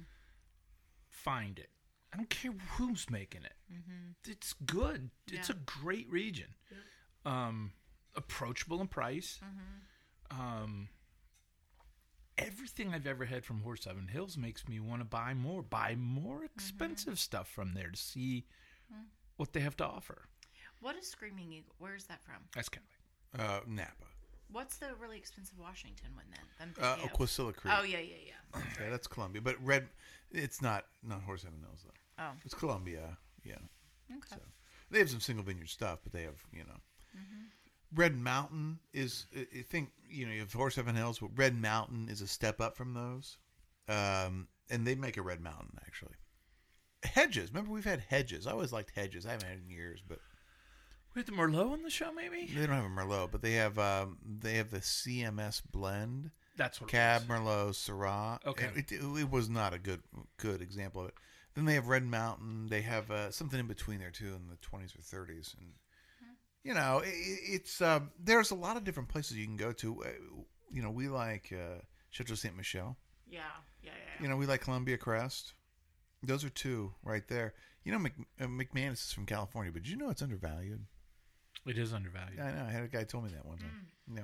Find it. I don't care who's making it. Mm-hmm. It's good. It's yeah. a great region. Yeah. Um, approachable in price. Mm-hmm. Um, everything I've ever had from Horse Heaven Hills makes me want to buy more. Buy more expensive mm-hmm. stuff from there to see mm-hmm. what they have to offer. What is Screaming Eagle? Where is that from? That's kind of Uh, Napa. What's the really expensive Washington one then? Uh, Aquila Creek. Oh yeah, yeah, yeah. Yeah, that's Columbia, but Red. It's not not Horse Heaven Hills though. Oh, it's Columbia. Yeah. Okay. So, they have some single vineyard stuff, but they have you know. Mm-hmm. Red Mountain is. I think you know you have Horse Heaven Hills, but Red Mountain is a step up from those, um, and they make a Red Mountain actually. Hedges. Remember we've had Hedges. I always liked Hedges. I haven't had it in years, but. We had the Merlot on the show, maybe? They don't have a Merlot, but they have um, they have the C M S blend. That's what Cab it was. Merlot Syrah. Okay, it, it, it was not a good good example of it. Then they have Red Mountain. They have uh, something in between there too, in the twenties or thirties, and you know it, it's um, there's a lot of different places you can go to. Uh, you know, we like uh, Chateau Saint Michel. Yeah, yeah, yeah. You know, we like Columbia Crest. Those are two right there. You know, Mc, uh, McManus is from California, but did you know it's undervalued? It is undervalued. I know. I had a guy told me that one time. Mm. Yeah,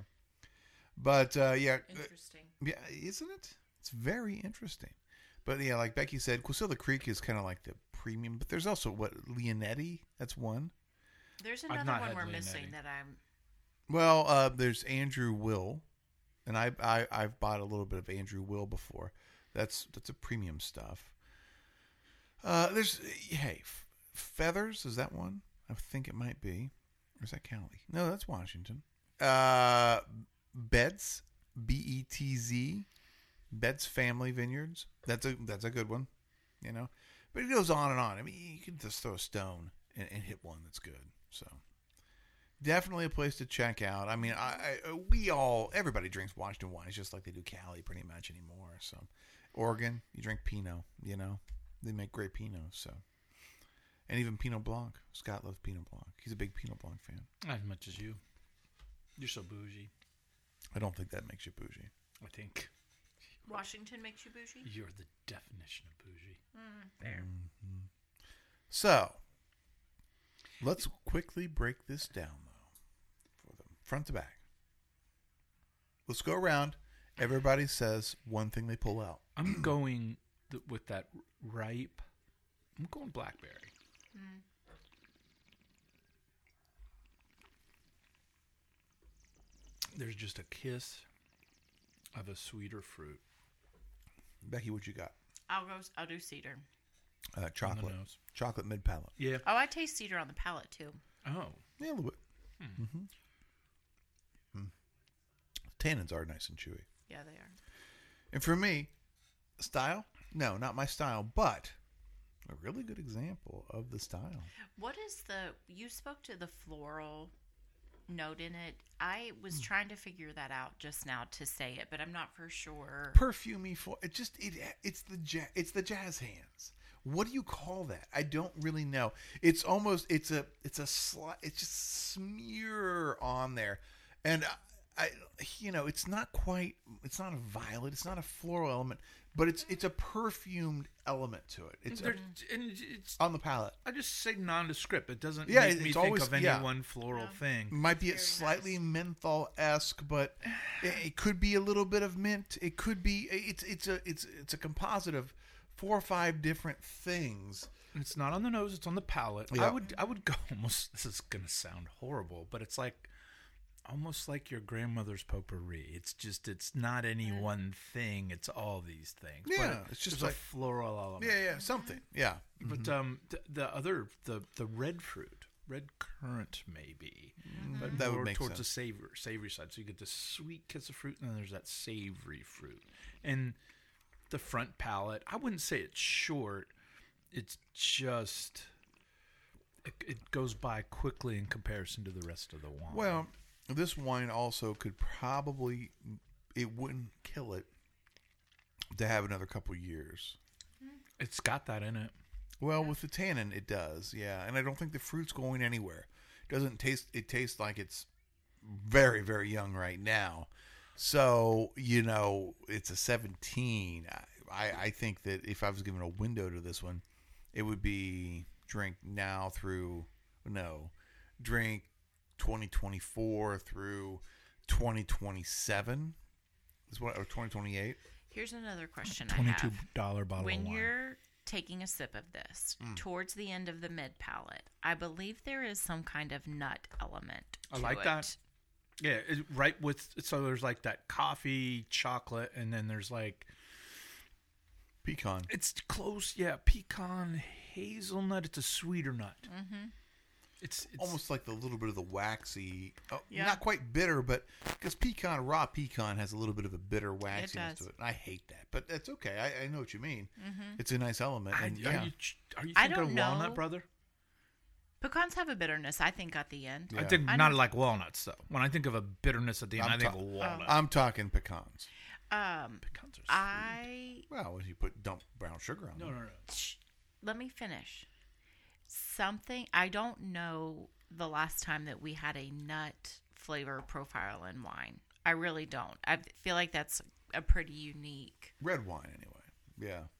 but uh, yeah, interesting. Uh, yeah, isn't it? It's very interesting. But yeah, like Becky said, Quasilla Creek is kind of like the premium. But there's also what Leonetti. That's one. There's another one we're Leonetti. missing that I'm. Well, uh, there's Andrew Will, and I, I I've bought a little bit of Andrew Will before. That's that's a premium stuff. Uh, there's hey, Feathers. Is that one? I think it might be. Or is that Cali? No, that's Washington. Uh, Betz, B E T Z, Betz Family Vineyards. That's a that's a good one, you know. But it goes on and on. I mean, you can just throw a stone and, and hit one that's good. So, definitely a place to check out. I mean, I, I we all everybody drinks Washington wines just like they do Cali pretty much anymore. So, Oregon, you drink Pinot. You know, they make great Pinot. So. And even Pinot Blanc. Scott loves Pinot Blanc. He's a big Pinot Blanc fan. Not as much as you. You're so bougie. I don't think that makes you bougie. I think. Washington makes you bougie? You're the definition of bougie. Mm, fair. Mm-hmm. So, let's quickly break this down, though. For the front to back. Let's go around. Everybody says one thing they pull out. I'm going th- with that ripe. I'm going blackberry. Mm. There's just a kiss of a sweeter fruit. Becky, what you got? I'll go. I'll do cedar. I like chocolate. Chocolate mid palate. Yeah. Oh, I taste cedar on the palate too. Oh, yeah, a little bit. Hmm. Mm-hmm. Mm. Tannins are nice and chewy. Yeah, they are. And for me, style? No, not my style, but. A really good example of the style. What is the... You spoke to the floral note in it. I was mm. trying to figure that out just now to say it, but I'm not for sure. Perfumey for it just it it's the jazz, it's the jazz hands. What do you call that? I don't really know. It's almost it's a it's a sli- it's just smear on there, and I, I you know it's not quite it's not a violet. It's not a floral element. But it's it's a perfumed element to it. It's, a, and it's on the palate. I just say nondescript. It doesn't yeah, make me think always, of any yeah. one floral yeah. thing. Might be Very a slightly nice. menthol-esque, but it, it could be a little bit of mint. It could be it's it's a it's it's a composite of four or five different things. It's not on the nose. It's on the palate. Yeah. I would I would go almost. This is gonna sound horrible, but it's like. Almost like your grandmother's potpourri. It's just, it's not any one thing. It's all these things. Yeah, but it's just like like a floral element. Yeah, yeah, something. Yeah, but mm-hmm. um, the, the other, the the red fruit, red currant, maybe, mm-hmm. but that more would make towards sense. the savory savory side. So you get the sweet kiss of fruit, and then there's that savory fruit, and the front palate. I wouldn't say it's short. It's just it, it goes by quickly in comparison to the rest of the wine. Well. This wine also could probably, it wouldn't kill it to have another couple years. It's got that in it. Well, with the tannin, it does, yeah. And I don't think the fruit's going anywhere. It doesn't taste. It tastes like it's very, very young right now. So you know, it's a seventeen. I, I think that if I was given a window to this one, it would be drink now through no, drink twenty twenty-four through twenty twenty-seven. Is what or twenty twenty-eight. Here's another question I Twenty-two have. dollar bottle When of wine. you're taking a sip of this, Mm. towards the end of the mid palate, I believe there is some kind of nut element I to like it. that. Yeah, it, right with so there's like that coffee, chocolate, and then there's like Pecan. it's close. Yeah, pecan, hazelnut. It's a sweeter nut. Mm-hmm. It's, it's Almost like the little bit of the waxy, oh, Yeah. not quite bitter, but because pecan, raw pecan has a little bit of a bitter waxiness does. to it. And I hate that, but that's okay. I, I know what you mean. Mm-hmm. It's a nice element. I, And, are yeah. you ch- are you I thinking don't of know. walnut, brother? Pecans have a bitterness, I think, at the end. Yeah. I think I not know. like walnuts though. When I think of a bitterness at the end, I'm I think ta- of walnut. I'm talking pecans. Um, Pecans are sweet. I Well, if you put dump brown sugar on no, them. no, no. Shh, let me finish. Something I don't know the last time that we had a nut flavor profile in wine. I really don't. I feel like that's a pretty unique. Red wine, anyway. Yeah.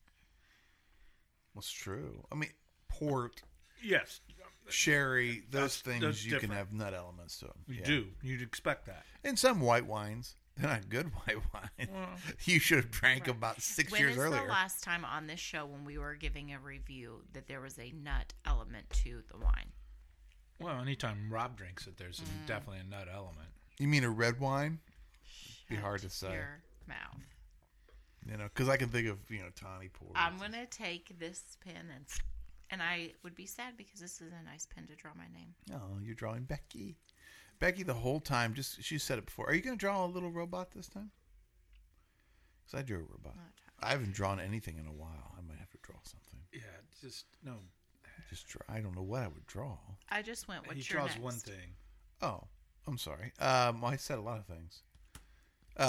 That's true. I mean, port, Yes, sherry, those That's- things that's you can different. have nut elements to them. you Yeah. do. You'd expect that. And some white wines, they're not good white wine. Well, You should have drank about six When years is earlier. the last time on this show when we were giving a review that there was a nut element to the wine? well, anytime Rob drinks it, there's Mm. definitely a nut element. You mean a red wine? Be Shut hard to say. Your mouth. You know, because I can think of, you know, tawny port. I'm gonna take this pen and and I would be sad because this is a nice pen to draw my name. Oh, you're drawing Becky. Becky the whole time, just she said it before. Are you going to draw a little robot this time? Because I drew a robot. I haven't drawn anything in a while. I might have to draw something. Yeah, just no. Just draw. I don't know what I would draw. I just went. What's he your draws next? one thing. Oh, I'm sorry. Um, I said a lot of things. Uh,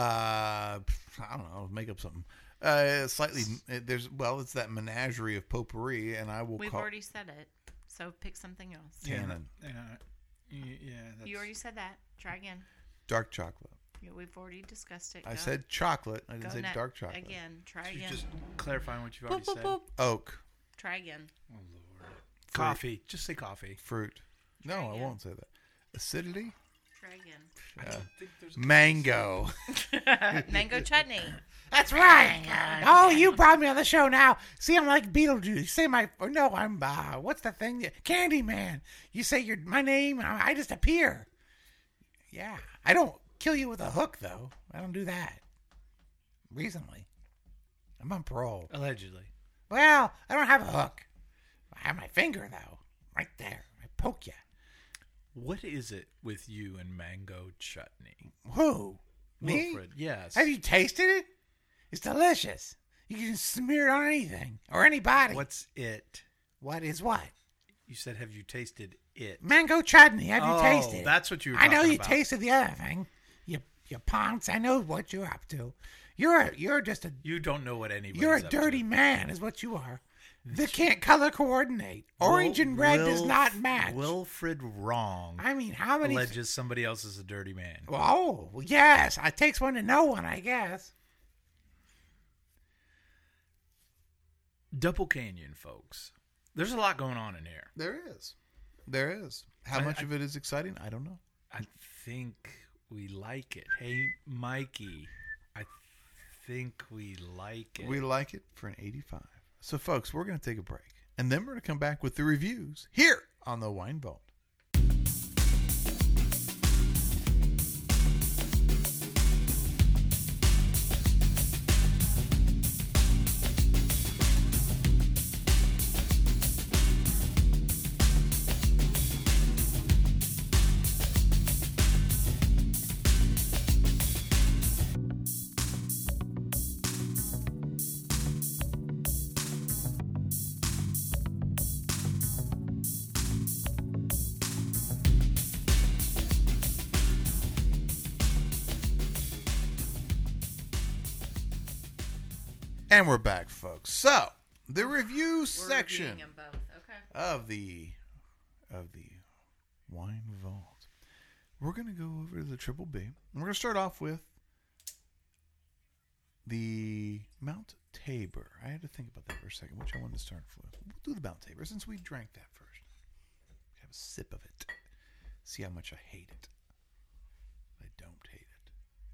I don't know. Make up something. Uh, slightly. There's well, it's that menagerie of potpourri, and I will We've call already said it, so pick something else. tannin, Yeah, y- yeah. That's, You already said that. Try again. dark chocolate. Yeah, we've already discussed it. I Go. said chocolate. I didn't Go say ne- dark chocolate. Again. Try You're again. just clarifying what you've Boop, already boop, said. boop. Oak, Try again. Oh Lord. Coffee. Just say coffee. fruit. No, Try I again. won't say that. Acidity, Try again. I Yeah. don't think there's a mango. Mango chutney. That's right. Oh, you brought me on the show now. See, I'm like Beetlejuice. You say my, or no, I'm, uh, what's the thing? Candyman. You say your my name, and I I just appear. Yeah. I don't kill you with a hook, though. I don't do that. Recently. I'm on parole. allegedly. Well, I don't have a hook. I have my finger, though. Right there. I poke you. What is it with you and mango chutney? Who? Me? Wilfred, yes. Have you tasted it? It's delicious. You can smear it on anything or anybody. What's it? What is what? You said, have you tasted it? Mango chutney. Have oh, you tasted it? that's what you were I know talking you about. tasted the other thing. You you ponce. I know what you're up to. You're a, you're just a You don't know what anybody. you're a dirty man, is what you are. That can't color coordinate. Orange and red does not match. Wilfred wrong. I mean, how many? alleges somebody else is a dirty man. Oh, well, yes. It takes one to know one, I guess. Double Canyon, folks. There's a lot going on in here. There is. There is. How I- much I- of it is exciting? I don't know. I think we like it. Hey, Mikey, I think we like it. We like it for an eighty-five. So, folks, we're going to take a break. And then we're going to come back with the reviews here on the Wine Vault. And we're back, folks. So, the review We're section reviewing them both. Okay. of the of the wine vault. We're going to go over to the Triple B. And we're going to start off with the Mount Tabor. I had to think about that for a second, which I wanted to start with. We'll do the Mount Tabor since we drank that first. Have a sip of it. See how much I hate it. I don't hate it.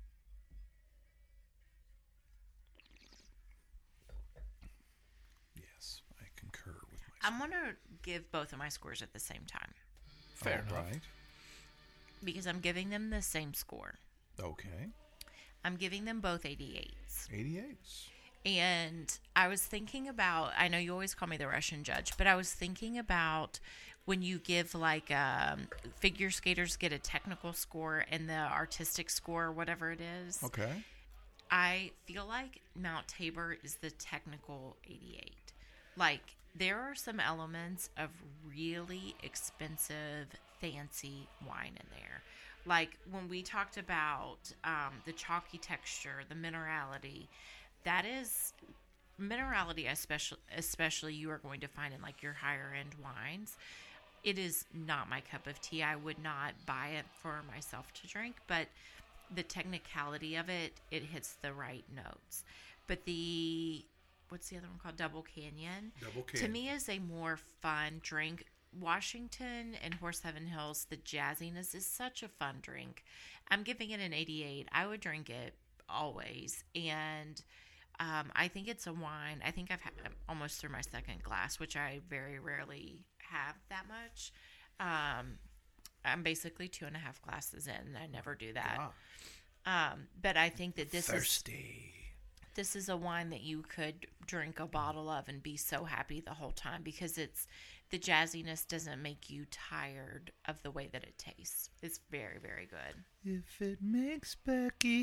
Yes, I concur with my I'm going to give both of my scores at the same time Fair All enough. right. because I'm giving them the same score. Okay. I'm giving them both eighty-eights. eighty-eights. And I was thinking about, I know you always call me the Russian judge, but I was thinking about when you give like um, figure skaters get a technical score and the artistic score, whatever it is. Okay. I feel like Mount Tabor is the technical eighty-eight. Like, there are some elements of really expensive, fancy wine in there. Like, when we talked about um, the chalky texture, the minerality, that is minerality, especially, especially you are going to find in, like, your higher-end wines. It is not my cup of tea. I would not buy it for myself to drink, but the technicality of it, it hits the right notes. But the, what's the other one called? Double Canyon. Double To Canyon. me is a more fun drink. Washington and Horse Heaven Hills, the jazziness is such a fun drink. I'm giving it an eighty-eight. I would drink it always. And um, I think it's a wine. I think I've had I'm almost through my second glass, which I very rarely have that much. Um, I'm basically two and a half glasses in. I never do that. Ah. Um, but I think that this is Thirsty. this is a wine that you could drink a bottle of and be so happy the whole time because it's the jazziness doesn't make you tired of the way that it tastes. It's very, very good. If it makes Becky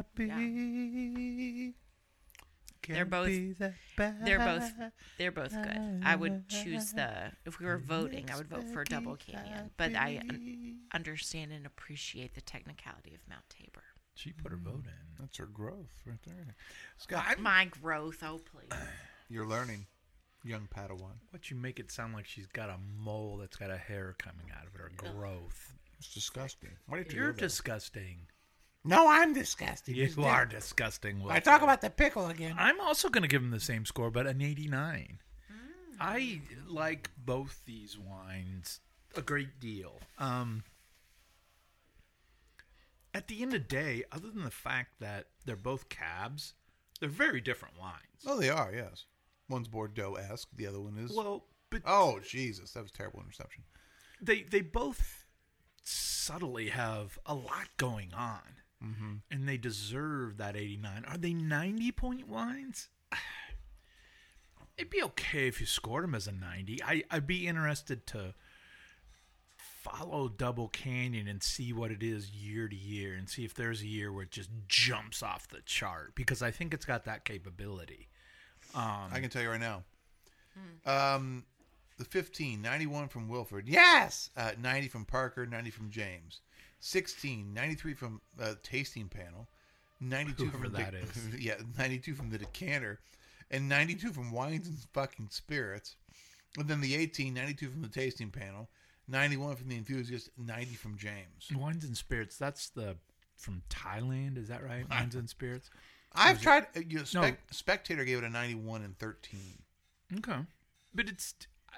happy, can't They're both- be that bad. They're both they're both good. I would choose the if we were voting, I would vote for Double Canyon, but I un- understand and appreciate the technicality of Mount Tabor. She put her vote in. That's her growth right there. Scott, My growth, oh please. you're learning, young Padawan. What you make it sound like she's got a mole that's got a hair coming out of it, or growth. It's disgusting. Why did you You're go there? disgusting. No, I'm disgusting. You are disgusting. I Wilfred. talk about the pickle again. I'm also going to give him the same score, but an eighty-nine. I like both these wines a great deal. Um, at the end of the day, other than the fact that they're both cabs, they're very different wines. Oh, they are. Yes. One's Bordeaux-esque. The other one is. Well, but Oh, Jesus, that was a terrible interception. they they both subtly have a lot going on, mm-hmm. and they deserve that eighty-nine. Are they ninety-point wines? It'd be okay if you scored them as a ninety. I, I'd be interested to follow Double Canyon and see what it is year to year and see if there's a year where it just jumps off the chart, because I think it's got that capability. Um, I can tell you right now. Um, the fifteen, ninety-one from Wilford. Yes. Uh, ninety from Parker, ninety from James. sixteen, ninety-three from uh, Tasting Panel. ninety-two Whoever from that the, is. Yeah, ninety-two from the Decanter. And ninety-two from Wines and fucking Spirits. And then the eighteen, ninety-two from the Tasting Panel. ninety-one from the Enthusiast. ninety from James. Wines and Spirits, that's the from Thailand, is that right? Wines and Spirits? I've tried. Uh, you know, No. Spec, Spectator gave it a ninety-one and thirteen. Okay. But it's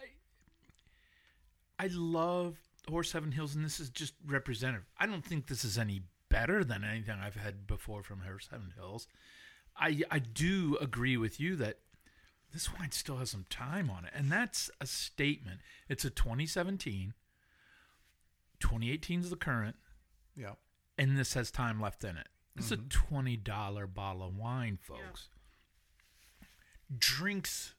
I I love Horse Heaven Hills, and this is just representative. I don't think this is any better than anything I've had before from Horse Heaven Hills. I I do agree with you that this wine still has some time on it, and that's a statement. It's a twenty seventeen. twenty eighteen is the current, Yeah. and this has time left in it. It's a twenty dollars bottle of wine, folks. Drinks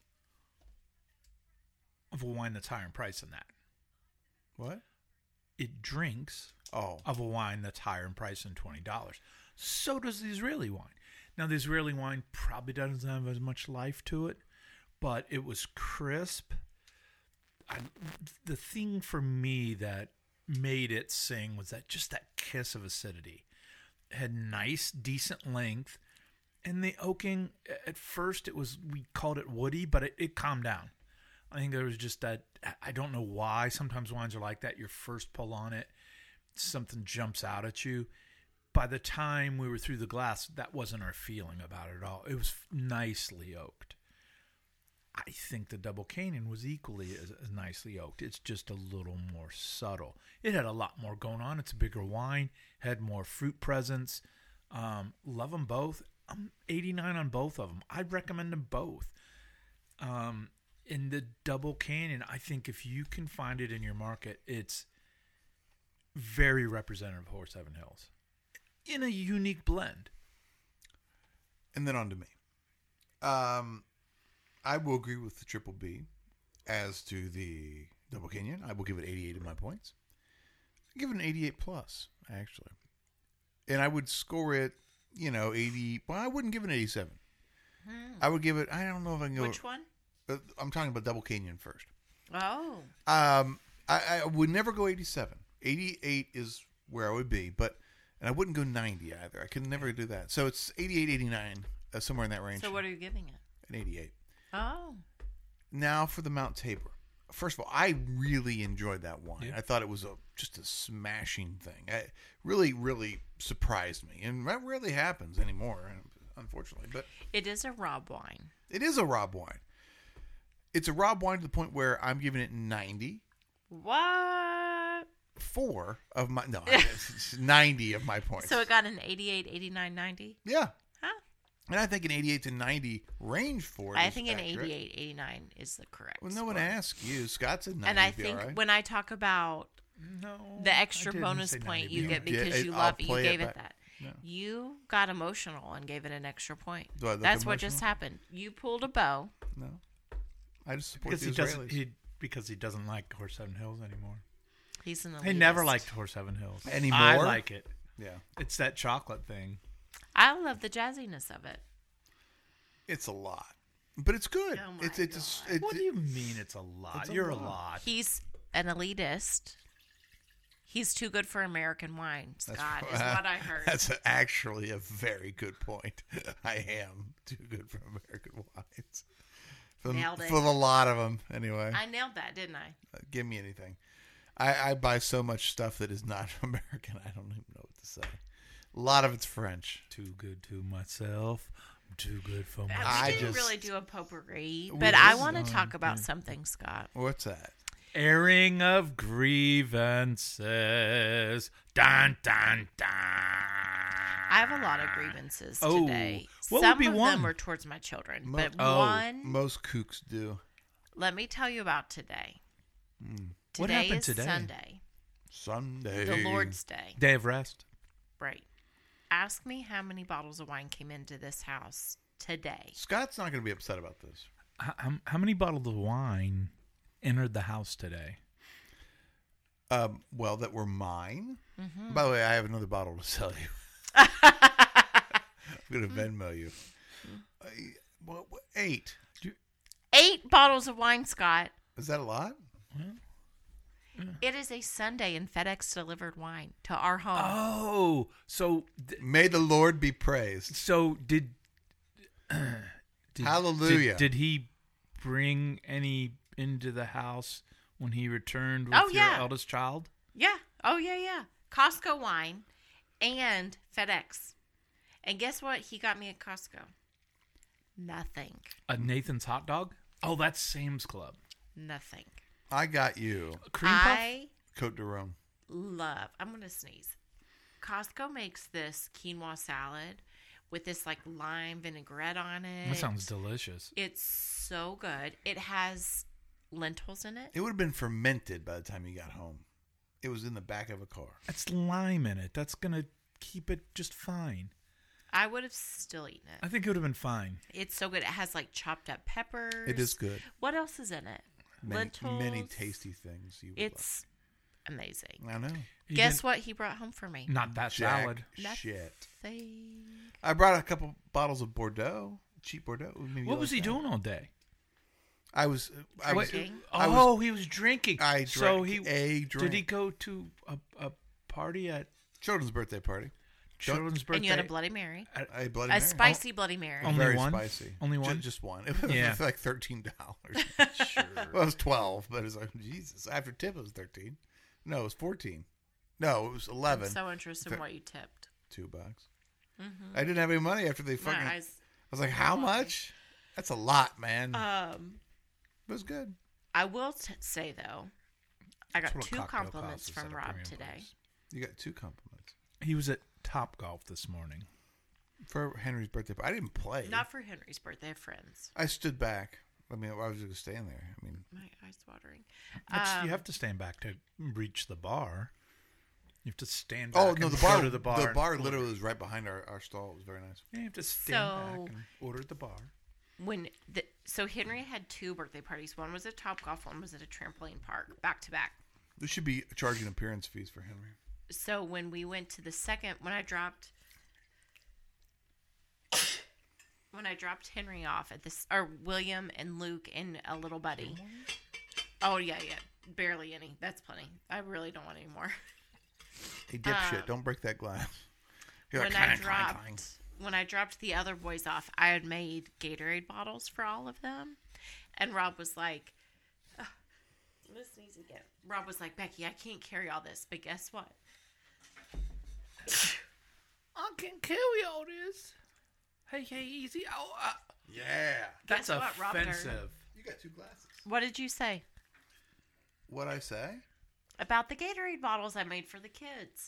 of a wine that's higher in price than that. What? It drinks Oh. of a wine that's higher in price than twenty dollars. So does the Israeli wine. Now, the Israeli wine probably doesn't have as much life to it, but it was crisp. I, the thing for me that made it sing was that just that kiss of acidity. It had nice, decent length, And the oaking, at first it was, we called it woody, but it, it calmed down. I think there was just that, I don't know why. Sometimes wines are like that. Your first pull on it, something jumps out at you. By the time we were through the glass, that wasn't our feeling about it at all. It was nicely oaked. I think the Double Canyon was equally as, as nicely oaked. It's just a little more subtle. It had a lot more going on. It's a bigger wine, had more fruit presence. Um, love them both. I'm eighty-nine on both of them. I'd recommend them both. Um, in the Double Canyon, I think if you can find it in your market, it's very representative of Horse Heaven Hills in a unique blend. And then on to me. Um, I will agree with the Triple B as to the Double Canyon. I will give it eighty-eight of my points. I give it an eighty-eight plus, actually. And I would score it, you know, eighty. Well, I wouldn't give it an eighty-seven. Hmm. I would give it, I don't know if I can go. Which one? Uh, I'm talking about Double Canyon first. Oh. Um, I, I would never go eighty-seven. eighty-eight is where I would be, but, and I wouldn't go ninety either. I could never do that. So it's eighty-eight, eighty-nine, uh, somewhere in that range. So what are you giving it? An eighty-eight. Oh. Now for the Mount Tabor. First of all, I really enjoyed that wine. Yeah. I thought it was a just a smashing thing. It really, really surprised me. And that rarely happens anymore, unfortunately. But it is a Rob wine. It is a Rob wine. It's a Rob wine to the point where I'm giving it ninety. What? Four of my, no, it's ninety of my points. So it got an eighty-eight, eighty-nine, ninety? Yeah. Huh? And I think an eighty-eight to ninety range for it I is think an accurate. eighty-eight, eighty-nine is the correct Well, no one score. asked you. Scott's a ninety. And I be think all right. when I talk about No. the I extra didn't bonus say point ninety. you You get did. because you I'll love it, you play it gave it back. that. No. You got emotional and gave it an extra point. Do I look That's what just emotional? happened. You pulled a bow. No. I just support Because the he doesn't. Israelis. He because he doesn't like Horse Heaven Hills anymore. He's an elitist. He never liked Horse Heaven Hills Anymore? I like it. Yeah. It's that chocolate thing. I love the jazziness of it. It's a lot. But it's good. Oh my it's it's, God. it's What do you mean it's a lot? It's a You're lot. a lot. He's an elitist. He's too good for American wine, That's Scott, right. is what I heard. That's actually a very good point. I am too good for American wines. For, Nailed it. for a lot of them, anyway. I nailed that, didn't I? Uh, give me anything. I, I buy so much stuff that is not American. I don't even know what to say. A lot of it's French. Too good to myself. I'm too good for Uh, myself. We I didn't just- really do a potpourri, We but I just- want to um, talk about yeah. something, Scott. What's that? Airing of grievances. Dun, dun, dun. I have a lot of grievances Oh, today. what Some would be of one? them are towards my children, Mo- but oh, one, Most kooks do. let me tell you about today. What Today happened is today? Sunday, Sunday. the Lord's Day. Day of rest. Right. Ask me how many bottles of wine came into this house today. Scott's not going to be upset about this. How, how- how many bottles of wine entered the house today? Um, well, that were mine. Mm-hmm. By the way, I have another bottle to sell you. I'm going to Venmo you. Uh, well, eight. Eight bottles of wine, Scott. Is that a lot? It is a Sunday and FedEx delivered wine to our home. Oh, so th- May the Lord be praised. so did, did Hallelujah. Did, did he bring any into the house when he returned with Oh, your yeah. eldest child? Yeah. Oh, yeah, yeah. Costco wine and FedEx. And guess what he got me at Costco? Nothing. A Nathan's hot dog? Oh, that's Sam's Club. Nothing. I got you. Cream puff? I Cote de Rome. love, I'm going to sneeze. Costco makes this quinoa salad with this like lime vinaigrette on it. That sounds delicious. It's so good. It has lentils in it. It would have been fermented by the time you got home. It was in the back of a car. That's lime in it. That's gonna keep it just fine. I would have still eaten I it. think it would have been fine. It's so good. It has like chopped up peppers. It is good. What else is in it? Many, Lentils. many tasty things. You would It's amazing. love. I know. You Guess didn't- what he brought home for me? Not that Jack salad. shit. Nothing. I brought a couple bottles of Bordeaux, cheap Bordeaux. Maybe you What was like he that. doing all day? I was. I was. Drinking? I was- oh, he was drinking. I so drank he a drink. did he go to a, a party at? Children's birthday party. children's birthday. And you had a Bloody Mary. A Bloody A Mary. spicy Bloody Mary. Only Very one? spicy. Only Ju- one? Just one. It was Yeah. like thirteen dollars. Sure. Well, it was twelve, but it was like Jesus. After tip, it was thirteen. No, it was fourteen. No, it was eleven. I'm so interested in Th- what you tipped. Two bucks. Mm-hmm. I didn't have any money after they My fucking. I eyes. was like, how wide. much? That's a lot, man. Um, it was good. I will t- say though, I got That's what a two cocktail compliments costs from at a Rob premium today. price. You got two compliments He was at Top Golf this morning. for Henry's birthday. I didn't play. Not for Henry's birthday, friends. I stood back. I mean, I was just standing there. I mean, My eyes watering. That's, Um, you have to stand back to reach the bar. You have to stand back. oh no, and the go bar. to the bar. The and bar order. literally was right behind our, our stall. It was very nice. Yeah, you have to stand So- back and order at the bar. when the, so Henry had two birthday parties. One was at Top Golf. One was at a trampoline park, back to back. We should be charging appearance fees for Henry. So when we went to the second, when I dropped, when I dropped Henry off at this, or William and Luke and a little buddy. Oh yeah, yeah, barely any. That's plenty. I really don't want any more. Hey, dipshit! Um, don't break that glass. You're when like, I clang, clang, dropped, clang. when I dropped the other boys off, I had made Gatorade bottles for all of them, and Rob was like, "Ugh, "Let's sneeze again." Rob was like, "Becky, I can't carry all this," but guess what? I can carry all this. Hey, hey, easy. Oh, uh, Yeah. that's Guess what, Robert? offensive. You got two glasses. What did you say What'd I say? about the Gatorade bottles I made for the kids?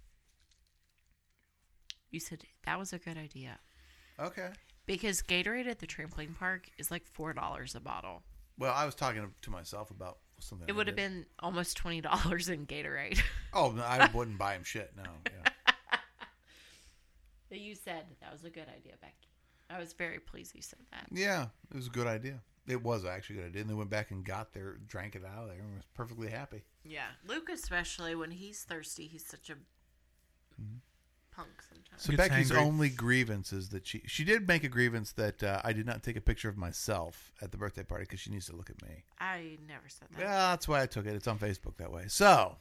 You said that was a good idea Okay. because Gatorade at the trampoline park is like four dollars a bottle. Well, I was talking to myself about something. It I would have did. been almost twenty dollars in Gatorade. Oh, no, I wouldn't buy him shit. No. Yeah. But you said that was a good idea, Becky. I was very pleased you said that. Yeah, it was a good idea. It was actually a good idea. And they went back and got there, drank it out of there, and was perfectly happy. Yeah, Luke especially when he's thirsty, he's such a punk sometimes. So Gets Becky's angry. only grievance is that she she did make a grievance that uh, I did not take a picture of myself at the birthday party because she needs to look at me. I never said that. Yeah, that's why I took it. It's on Facebook that way. So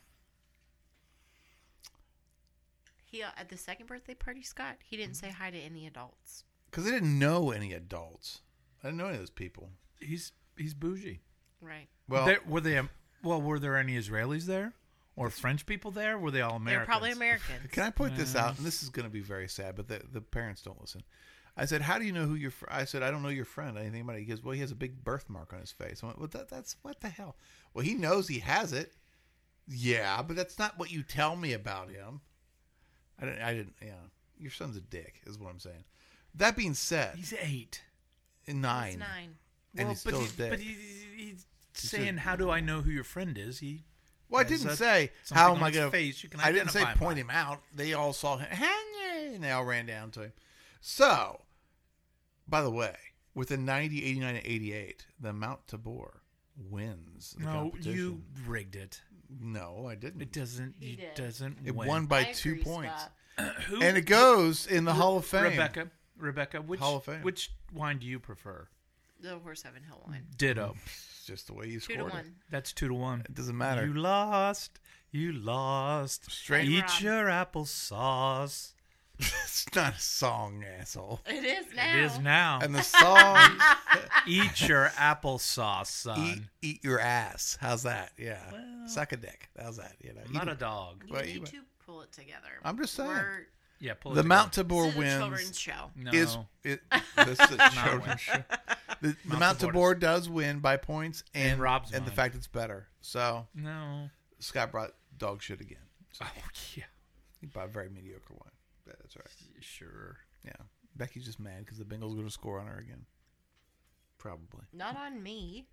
He uh, at the second birthday party, Scott, he didn't say hi to any adults. because I didn't know any adults, I didn't know any of those people. He's he's bougie. Right. Well, There- were they? um, Well, were there any Israelis there, or French people there? Were they all They're Americans? probably Americans. can I point this out? And this is going to be very sad, but the, the parents don't listen. I said, "How do you know who your?" Fr-? I said, "I don't know your friend. Anything about it?" He goes, "Well, he has a big birthmark on his face." I went, "Well, that, that's what the hell?" Well, he knows he has it. Yeah, but that's not what you tell me about him. I didn't. I didn't. Yeah, your son's a dick, is what I'm saying. That being said, He's eight. nine, He's nine. and well, he's but, still he, a dick. but he, he's saying, "How do I know who your friend is?" He Well, I has didn't a- say something how on am I his going to. face you can I didn't say identify point by. him out. They all saw him, and they all ran down to him. So, by the way, with the ninety, eighty-nine, and eighty-eight, the Mount Tabor wins the No, competition. you rigged it. No, I didn't. It doesn't. He it did. doesn't. It win. won by I two agree, points, Scott. Who? and it goes in the Hall of Fame. Rebecca. Rebecca. Which Hall of Fame. Which wine do you prefer? The Horse Heaven Hill wine. Ditto. It's just the way you Two scored to it. one. That's two to one. It doesn't matter. You lost. You lost. Straight. Eat Rob. your applesauce. It's not a song, asshole. It is now. It is now. And the song, Eat your applesauce, son. eat, eat your ass. How's that? Yeah. Well- Suck a dick. How's that? You know. I'm Eat not it. a dog. You Well, need you- to pull it together. I'm just saying. We're, Yeah, pull it The together. Mount Tabor this is a wins. children's show. No. Is it? This is a Not children's win. show. The, the Mount Mount Tabor Tabor does win by points, and In Rob's and the mind. fact it's better. So No. Scott brought dog shit again. So Oh, yeah. he bought very mediocre wine. Yeah, that's right. Sure. Yeah, Becky's just mad because the Bengals are going to score on her again. Probably, Not on me.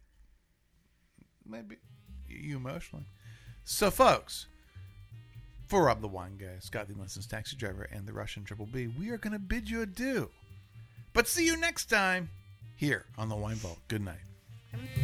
maybe you emotionally. So, folks, for Rob the Wine Guy, Scott the Licensed Taxi Driver, and the Russian Triple B, we are going to bid you adieu. But see you next time here on the Wine Vault. Good night.